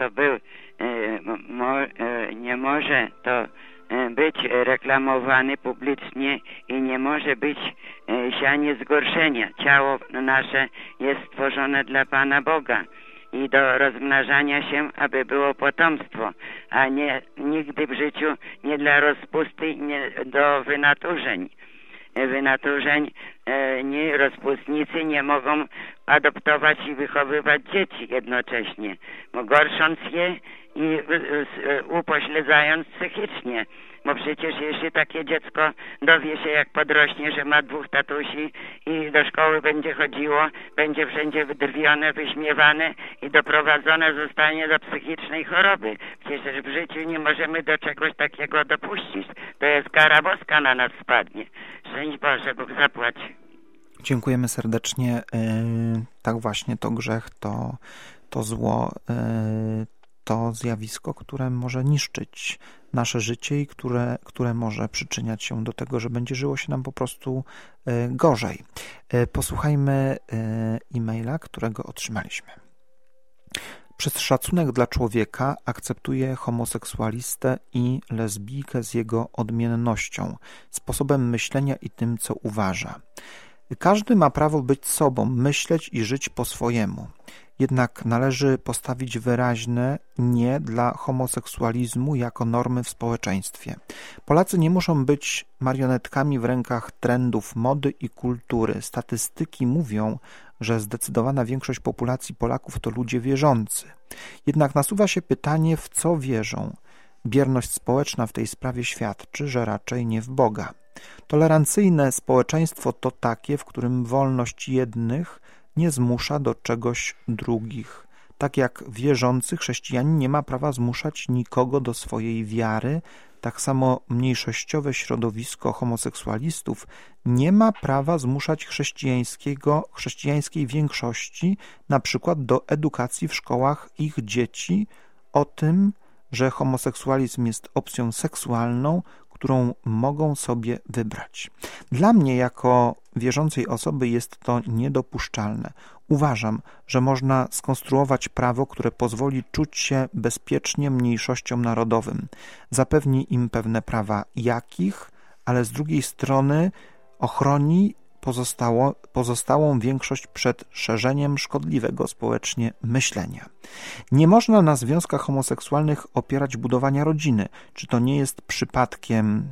to być reklamowany publicznie i nie może być sianie zgorszenia. Ciało nasze jest stworzone dla Pana Boga i do rozmnażania się, aby było potomstwo, a nie nigdy w życiu nie dla rozpusty, nie do wynaturzeń. Rozpustnicy nie mogą adoptować i wychowywać dzieci jednocześnie, gorsząc je i upośledzając psychicznie. Bo przecież jeśli takie dziecko dowie się, jak podrośnie, że ma 2 tatusi i do szkoły będzie chodziło, będzie wszędzie wydrwione, wyśmiewane i doprowadzone zostanie do psychicznej choroby. Przecież w życiu nie możemy do czegoś takiego dopuścić. To jest kara boska na nas spadnie. Szczęść Boże, Bóg zapłać. Dziękujemy serdecznie. Tak właśnie, to grzech, to zło, to zjawisko, które może niszczyć nasze życie i które może przyczyniać się do tego, że będzie żyło się nam po prostu gorzej. Posłuchajmy e-maila, którego otrzymaliśmy. Przez szacunek dla człowieka akceptuję homoseksualistę i lesbijkę z jego odmiennością, sposobem myślenia i tym, co uważa. Każdy ma prawo być sobą, myśleć i żyć po swojemu. Jednak należy postawić wyraźne nie dla homoseksualizmu jako normy w społeczeństwie. Polacy nie muszą być marionetkami w rękach trendów mody i kultury. Statystyki mówią, że zdecydowana większość populacji Polaków to ludzie wierzący. Jednak nasuwa się pytanie, w co wierzą. Bierność społeczna w tej sprawie świadczy, że raczej nie w Boga. Tolerancyjne społeczeństwo to takie, w którym wolność jednych nie zmusza do czegoś drugich. Tak jak wierzący chrześcijanin nie ma prawa zmuszać nikogo do swojej wiary, tak samo mniejszościowe środowisko homoseksualistów nie ma prawa zmuszać chrześcijańskiej większości, na przykład do edukacji w szkołach ich dzieci o tym, że homoseksualizm jest opcją seksualną, którą mogą sobie wybrać. Dla mnie jako wierzącej osoby jest to niedopuszczalne. Uważam, że można skonstruować prawo, które pozwoli czuć się bezpiecznie mniejszościom narodowym. Zapewni im pewne prawa jakich, ale z drugiej strony ochroni pozostałą większość przed szerzeniem szkodliwego społecznie myślenia. Nie można na związkach homoseksualnych opierać budowania rodziny. Czy to nie jest przypadkiem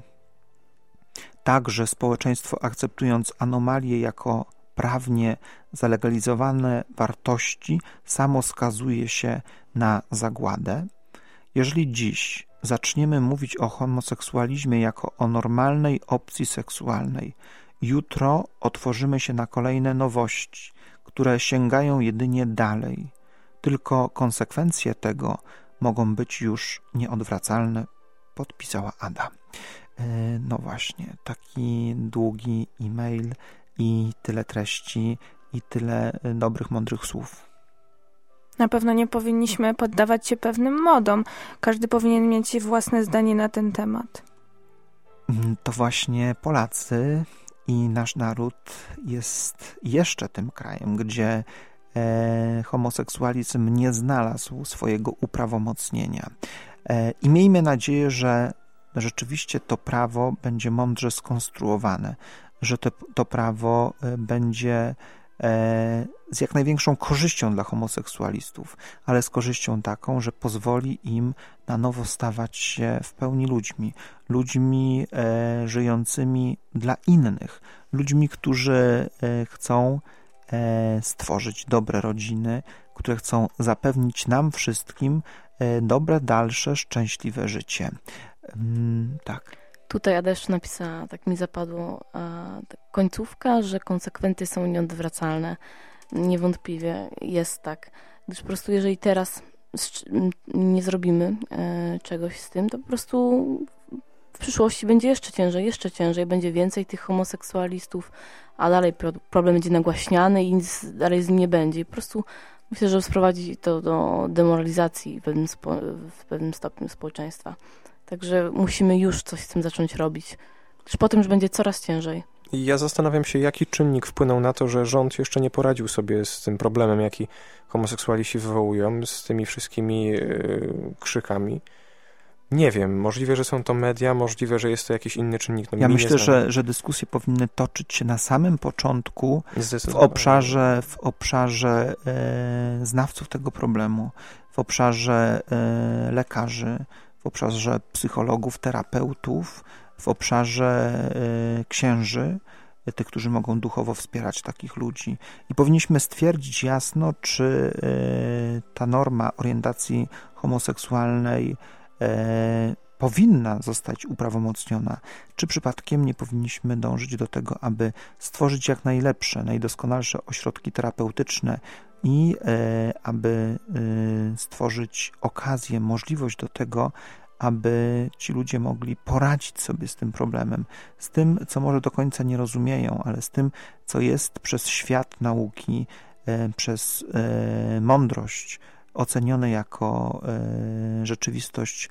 tak, że społeczeństwo, akceptując anomalie jako prawnie zalegalizowane wartości, samo skazuje się na zagładę? Jeżeli dziś zaczniemy mówić o homoseksualizmie jako o normalnej opcji seksualnej, jutro otworzymy się na kolejne nowości, które sięgają jedynie dalej. Tylko konsekwencje tego mogą być już nieodwracalne, podpisała Ada. No właśnie, taki długi e-mail i tyle treści i tyle dobrych, mądrych słów. Na pewno nie powinniśmy poddawać się pewnym modom. Każdy powinien mieć własne zdanie na ten temat. To właśnie Polacy i nasz naród jest jeszcze tym krajem, gdzie homoseksualizm nie znalazł swojego uprawomocnienia. I miejmy nadzieję, że rzeczywiście to prawo będzie mądrze skonstruowane, że to prawo będzie z jak największą korzyścią dla homoseksualistów, ale z korzyścią taką, że pozwoli im na nowo stawać się w pełni ludźmi żyjącymi dla innych, ludźmi, którzy chcą stworzyć dobre rodziny, które chcą zapewnić nam wszystkim dobre, dalsze, szczęśliwe życie. Tak. Tutaj Ada jeszcze napisała, tak mi zapadło, końcówka, że konsekwencje są nieodwracalne. Niewątpliwie jest tak. Gdyż po prostu jeżeli teraz nie zrobimy czegoś z tym, to po prostu w przyszłości będzie jeszcze ciężej, będzie więcej tych homoseksualistów, a dalej problem będzie nagłaśniany i nic dalej z nim nie będzie. I po prostu myślę, że sprowadzi to do demoralizacji w pewnym stopniu społeczeństwa. Także musimy już coś z tym zacząć robić, gdyż potem już będzie coraz ciężej. I ja zastanawiam się, jaki czynnik wpłynął na to, że rząd jeszcze nie poradził sobie z tym problemem, jaki homoseksualiści wywołują, z tymi wszystkimi krzykami. Nie wiem, możliwe, że są to media, możliwe, że jest to jakiś inny czynnik. Ja myślę, że dyskusje powinny toczyć się na samym początku w obszarze znawców tego problemu, w obszarze lekarzy, w obszarze psychologów, terapeutów, w obszarze księży, tych, którzy mogą duchowo wspierać takich ludzi. I powinniśmy stwierdzić jasno, czy ta norma orientacji homoseksualnej powinna zostać uprawomocniona, czy przypadkiem nie powinniśmy dążyć do tego, aby stworzyć jak najlepsze, najdoskonalsze ośrodki terapeutyczne i aby stworzyć okazję, możliwość do tego, aby ci ludzie mogli poradzić sobie z tym problemem, z tym, co może do końca nie rozumieją, ale z tym, co jest przez świat nauki, przez mądrość ocenione jako rzeczywistość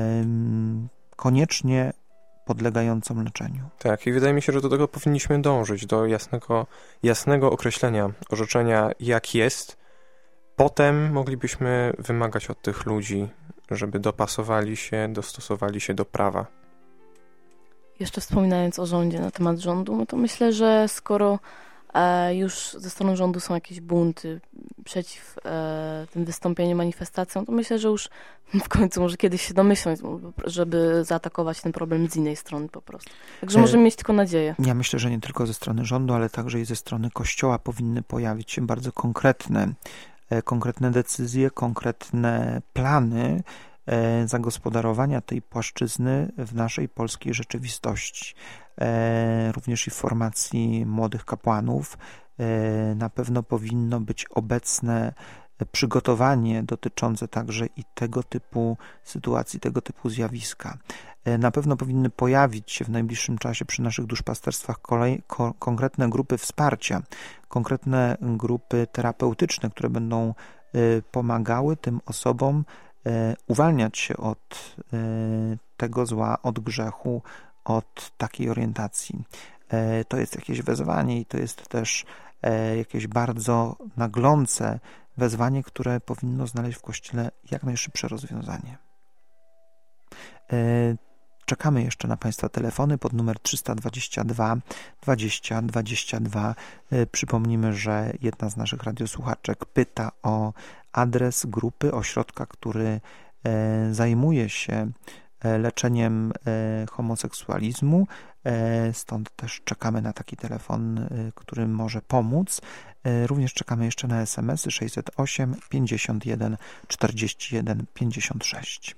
koniecznie podlegającą leczeniu. Tak, i wydaje mi się, że do tego powinniśmy dążyć, do jasnego określenia, orzeczenia, jak jest. Potem moglibyśmy wymagać od tych ludzi, żeby dopasowali się, dostosowali się do prawa. Jeszcze wspominając o rządzie, na temat rządu, no to myślę, że skoro już ze strony rządu są jakieś bunty przeciw tym wystąpieniom, manifestacjom, to myślę, że już w końcu może kiedyś się domyślą, żeby zaatakować ten problem z innej strony po prostu. Także możemy mieć tylko nadzieję. Ja myślę, że nie tylko ze strony rządu, ale także i ze strony Kościoła powinny pojawić się bardzo konkretne decyzje, konkretne plany zagospodarowania tej płaszczyzny w naszej polskiej rzeczywistości. Również i w formacji młodych kapłanów na pewno powinno być obecne przygotowanie dotyczące także i tego typu sytuacji, tego typu zjawiska. Na pewno powinny pojawić się w najbliższym czasie przy naszych duszpasterstwach konkretne grupy wsparcia, konkretne grupy terapeutyczne, które będą pomagały tym osobom uwalniać się od tego zła, od grzechu, od takiej orientacji. To jest jakieś wezwanie i to jest też jakieś bardzo naglące wezwanie, które powinno znaleźć w Kościele jak najszybsze rozwiązanie. Czekamy jeszcze na Państwa telefony pod numer 322 20 22. Przypomnimy, że jedna z naszych radiosłuchaczek pyta o adres grupy, ośrodka, który zajmuje się leczeniem homoseksualizmu. Stąd też czekamy na taki telefon, który może pomóc. Również czekamy jeszcze na SMS-y 608 51 41 56.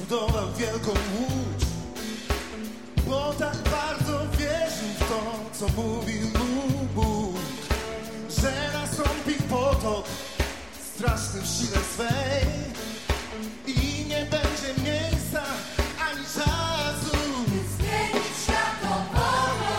zbudował wielką łódź, bo tak bardzo wierzył w to, co mówił mu Bóg, że nastąpi potop straszny w sile swej i nie będzie miejsca ani czasu, by zmienić świat dookoła.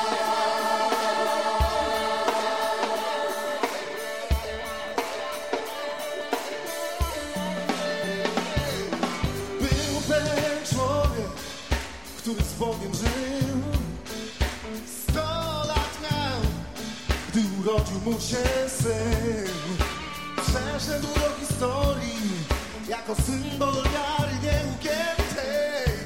Był pewien człowiek, który z Bogiem żył, 100 lat miał, gdy urodził mu się syn. Przeszedł do historii jako symbol wiary nieugiętej.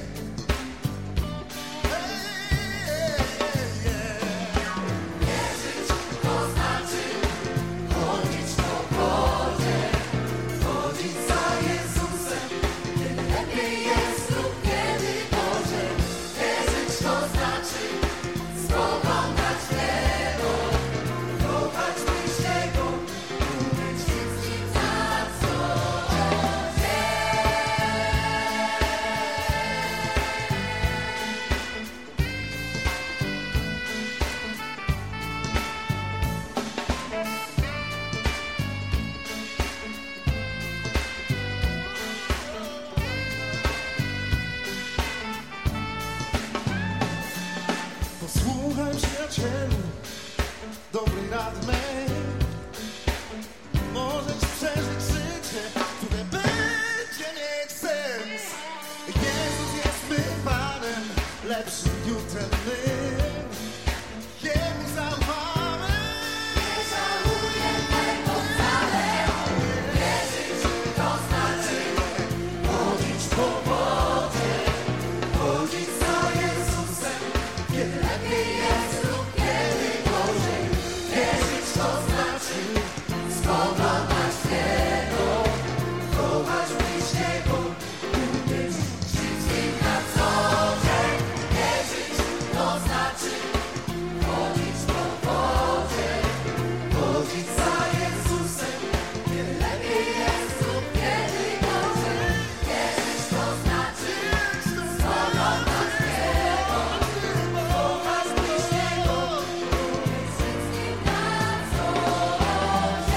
Wierzyć to znaczy chodzić po wodzie, chodzić za Jezusem, kiedy lepiej jest lub kiedy gorzej. Wierzyć to znaczy spoglądać w niebo, kochać bliźniego, umieć się z nim na co dzień. Posłuchaj, przyjacielu, dobrej rady mej. Możesz przeżyć życie, które będzie mieć sens. Jezus jest mym Panem, lepszym jutrem mym. Jemu zaufamy. Nie żałujemy wcale. Wierzyć to znaczy chodzić po wodzie, chodzić za Jezusem, kiedy lepiej jest lub kiedy gorzej. Wierzyć to znaczy spoglądać w niebo, kochać bliźniego, umieć żyć z nim na co dzień. Wierzyć to znaczy chodzić po wodzie, chodzić za Jezusem, kiedy lepiej jest lub kiedy gorzej. Wierzyć to znaczy spoglądać w niebo, kochać bliźniego, umieć żyć z nim na co dzień.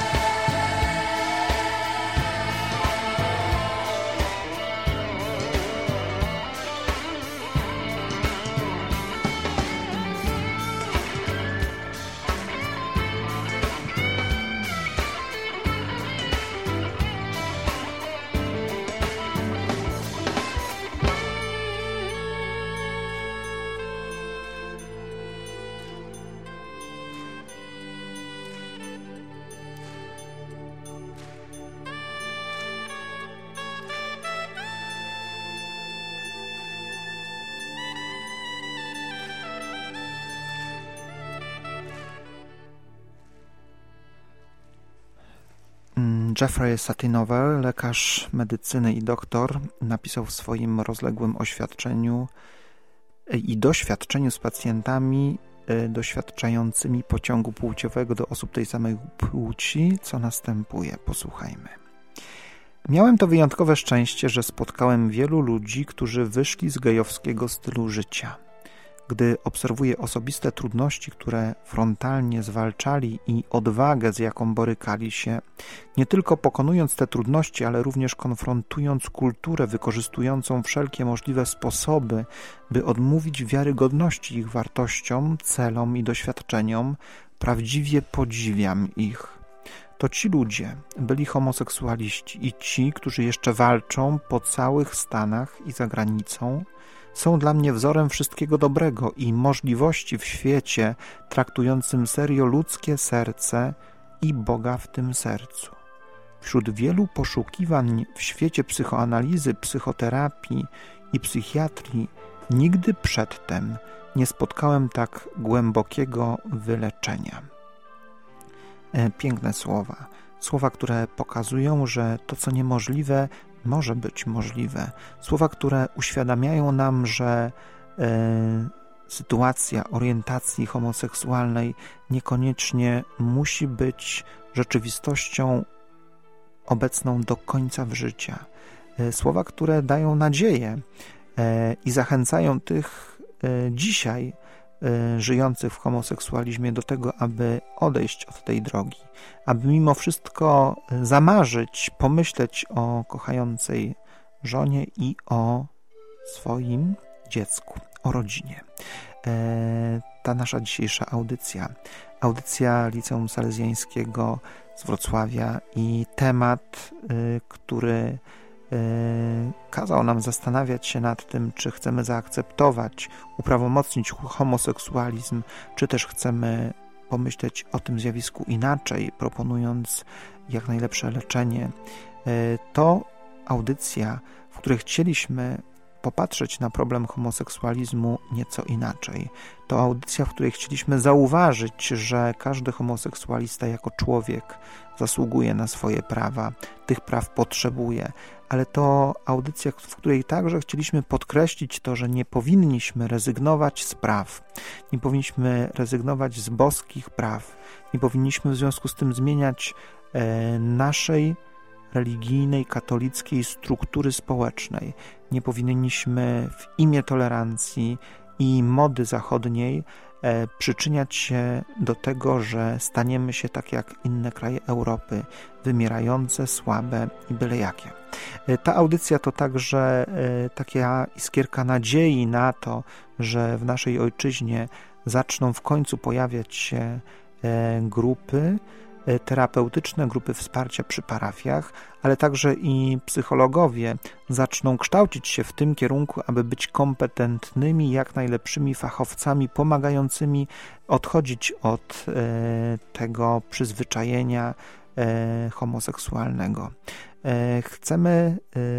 Jeffrey Satinower, lekarz medycyny i doktor, napisał w swoim rozległym oświadczeniu i doświadczeniu z pacjentami doświadczającymi pociągu płciowego do osób tej samej płci, co następuje. Posłuchajmy. Miałem to wyjątkowe szczęście, że spotkałem wielu ludzi, którzy wyszli z gejowskiego stylu życia. Gdy obserwuję osobiste trudności, które frontalnie zwalczali i odwagę, z jaką borykali się, nie tylko pokonując te trudności, ale również konfrontując kulturę wykorzystującą wszelkie możliwe sposoby, by odmówić wiarygodności ich wartościom, celom i doświadczeniom, prawdziwie podziwiam ich. To ci ludzie byli homoseksualiści i ci, którzy jeszcze walczą po całych Stanach i za granicą, są dla mnie wzorem wszystkiego dobrego i możliwości w świecie traktującym serio ludzkie serce i Boga w tym sercu. Wśród wielu poszukiwań w świecie psychoanalizy, psychoterapii i psychiatrii nigdy przedtem nie spotkałem tak głębokiego wyleczenia. Piękne słowa. Słowa, które pokazują, że to, co niemożliwe, może być możliwe. Słowa, które uświadamiają nam, że sytuacja orientacji homoseksualnej niekoniecznie musi być rzeczywistością obecną do końca życia. Słowa, które dają nadzieję i zachęcają tych dzisiaj żyjących w homoseksualizmie do tego, aby odejść od tej drogi, aby mimo wszystko zamarzyć, pomyśleć o kochającej żonie i o swoim dziecku, o rodzinie. Ta nasza dzisiejsza audycja Liceum Salezjańskiego z Wrocławia i temat, który kazał nam zastanawiać się nad tym, czy chcemy zaakceptować, uprawomocnić homoseksualizm, czy też chcemy pomyśleć o tym zjawisku inaczej, proponując jak najlepsze leczenie. To audycja, w której chcieliśmy popatrzeć na problem homoseksualizmu nieco inaczej. To audycja, w której chcieliśmy zauważyć, że każdy homoseksualista jako człowiek zasługuje na swoje prawa, tych praw potrzebuje, ale to audycja, w której także chcieliśmy podkreślić to, że nie powinniśmy rezygnować z praw, nie powinniśmy rezygnować z boskich praw, nie powinniśmy w związku z tym zmieniać naszej religijnej, katolickiej struktury społecznej. Nie powinniśmy w imię tolerancji i mody zachodniej przyczyniać się do tego, że staniemy się tak jak inne kraje Europy, wymierające, słabe i byle jakie. Ta audycja to także taka iskierka nadziei na to, że w naszej ojczyźnie zaczną w końcu pojawiać się grupy terapeutyczne, grupy wsparcia przy parafiach, ale także i psychologowie zaczną kształcić się w tym kierunku, aby być kompetentnymi, jak najlepszymi fachowcami pomagającymi odchodzić od tego przyzwyczajenia homoseksualnego. Chcemy,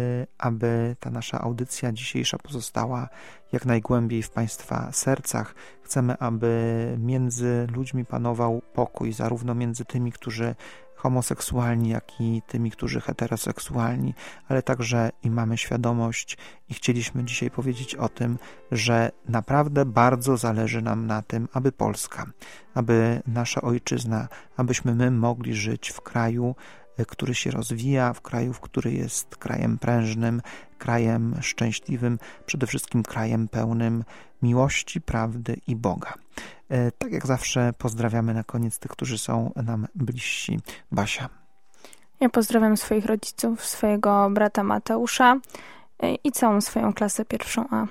aby ta nasza audycja dzisiejsza pozostała jak najgłębiej w Państwa sercach. Chcemy, aby między ludźmi panował pokój, zarówno między tymi, którzy homoseksualni, jak i tymi, którzy heteroseksualni, ale także i mamy świadomość i chcieliśmy dzisiaj powiedzieć o tym, że naprawdę bardzo zależy nam na tym, aby Polska, aby nasza ojczyzna, abyśmy my mogli żyć w kraju, który się rozwija, w kraju, który jest krajem prężnym, krajem szczęśliwym, przede wszystkim krajem pełnym miłości, prawdy i Boga. Tak jak zawsze pozdrawiamy na koniec tych, którzy są nam bliżsi. Basia. Ja pozdrawiam swoich rodziców, swojego brata Mateusza i całą swoją klasę 1A.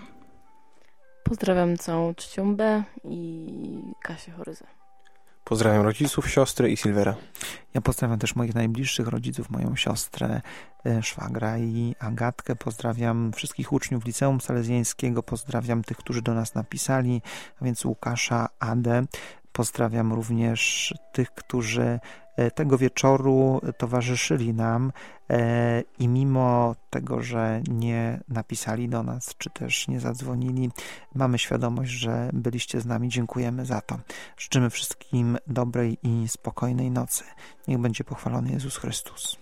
Pozdrawiam całą 3B i Kasię Horyzę. Pozdrawiam rodziców, siostry i Silvera. Ja pozdrawiam też moich najbliższych rodziców, moją siostrę, szwagra i Agatkę. Pozdrawiam wszystkich uczniów Liceum Salezjańskiego. Pozdrawiam tych, którzy do nas napisali, a więc Łukasza, Adę. Pozdrawiam również tych, którzy tego wieczoru towarzyszyli nam i mimo tego, że nie napisali do nas, czy też nie zadzwonili, mamy świadomość, że byliście z nami. Dziękujemy za to. Życzymy wszystkim dobrej i spokojnej nocy. Niech będzie pochwalony Jezus Chrystus.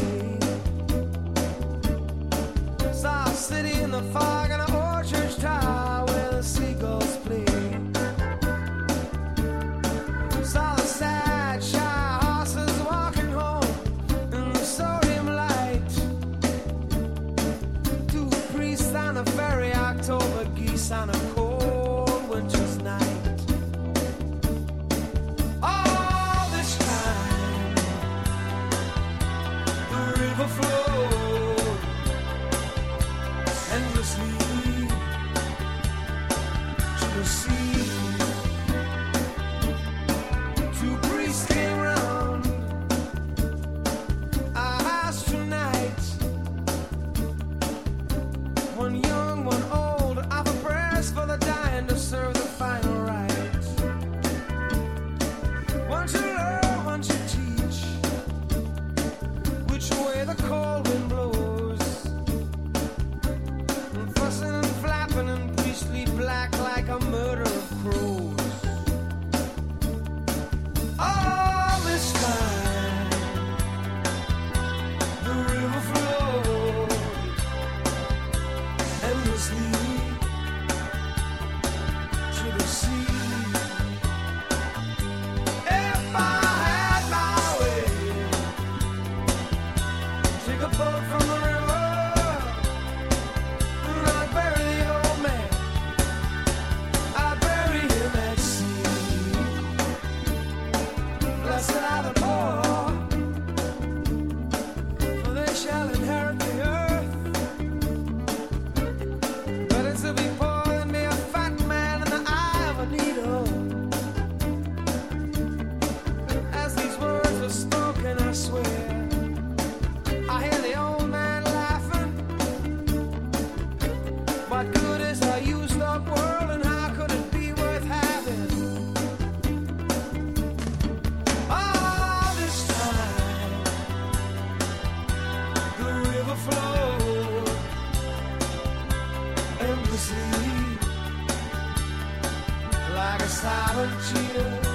Sitting in the fog in an old church tower. like a silent chill.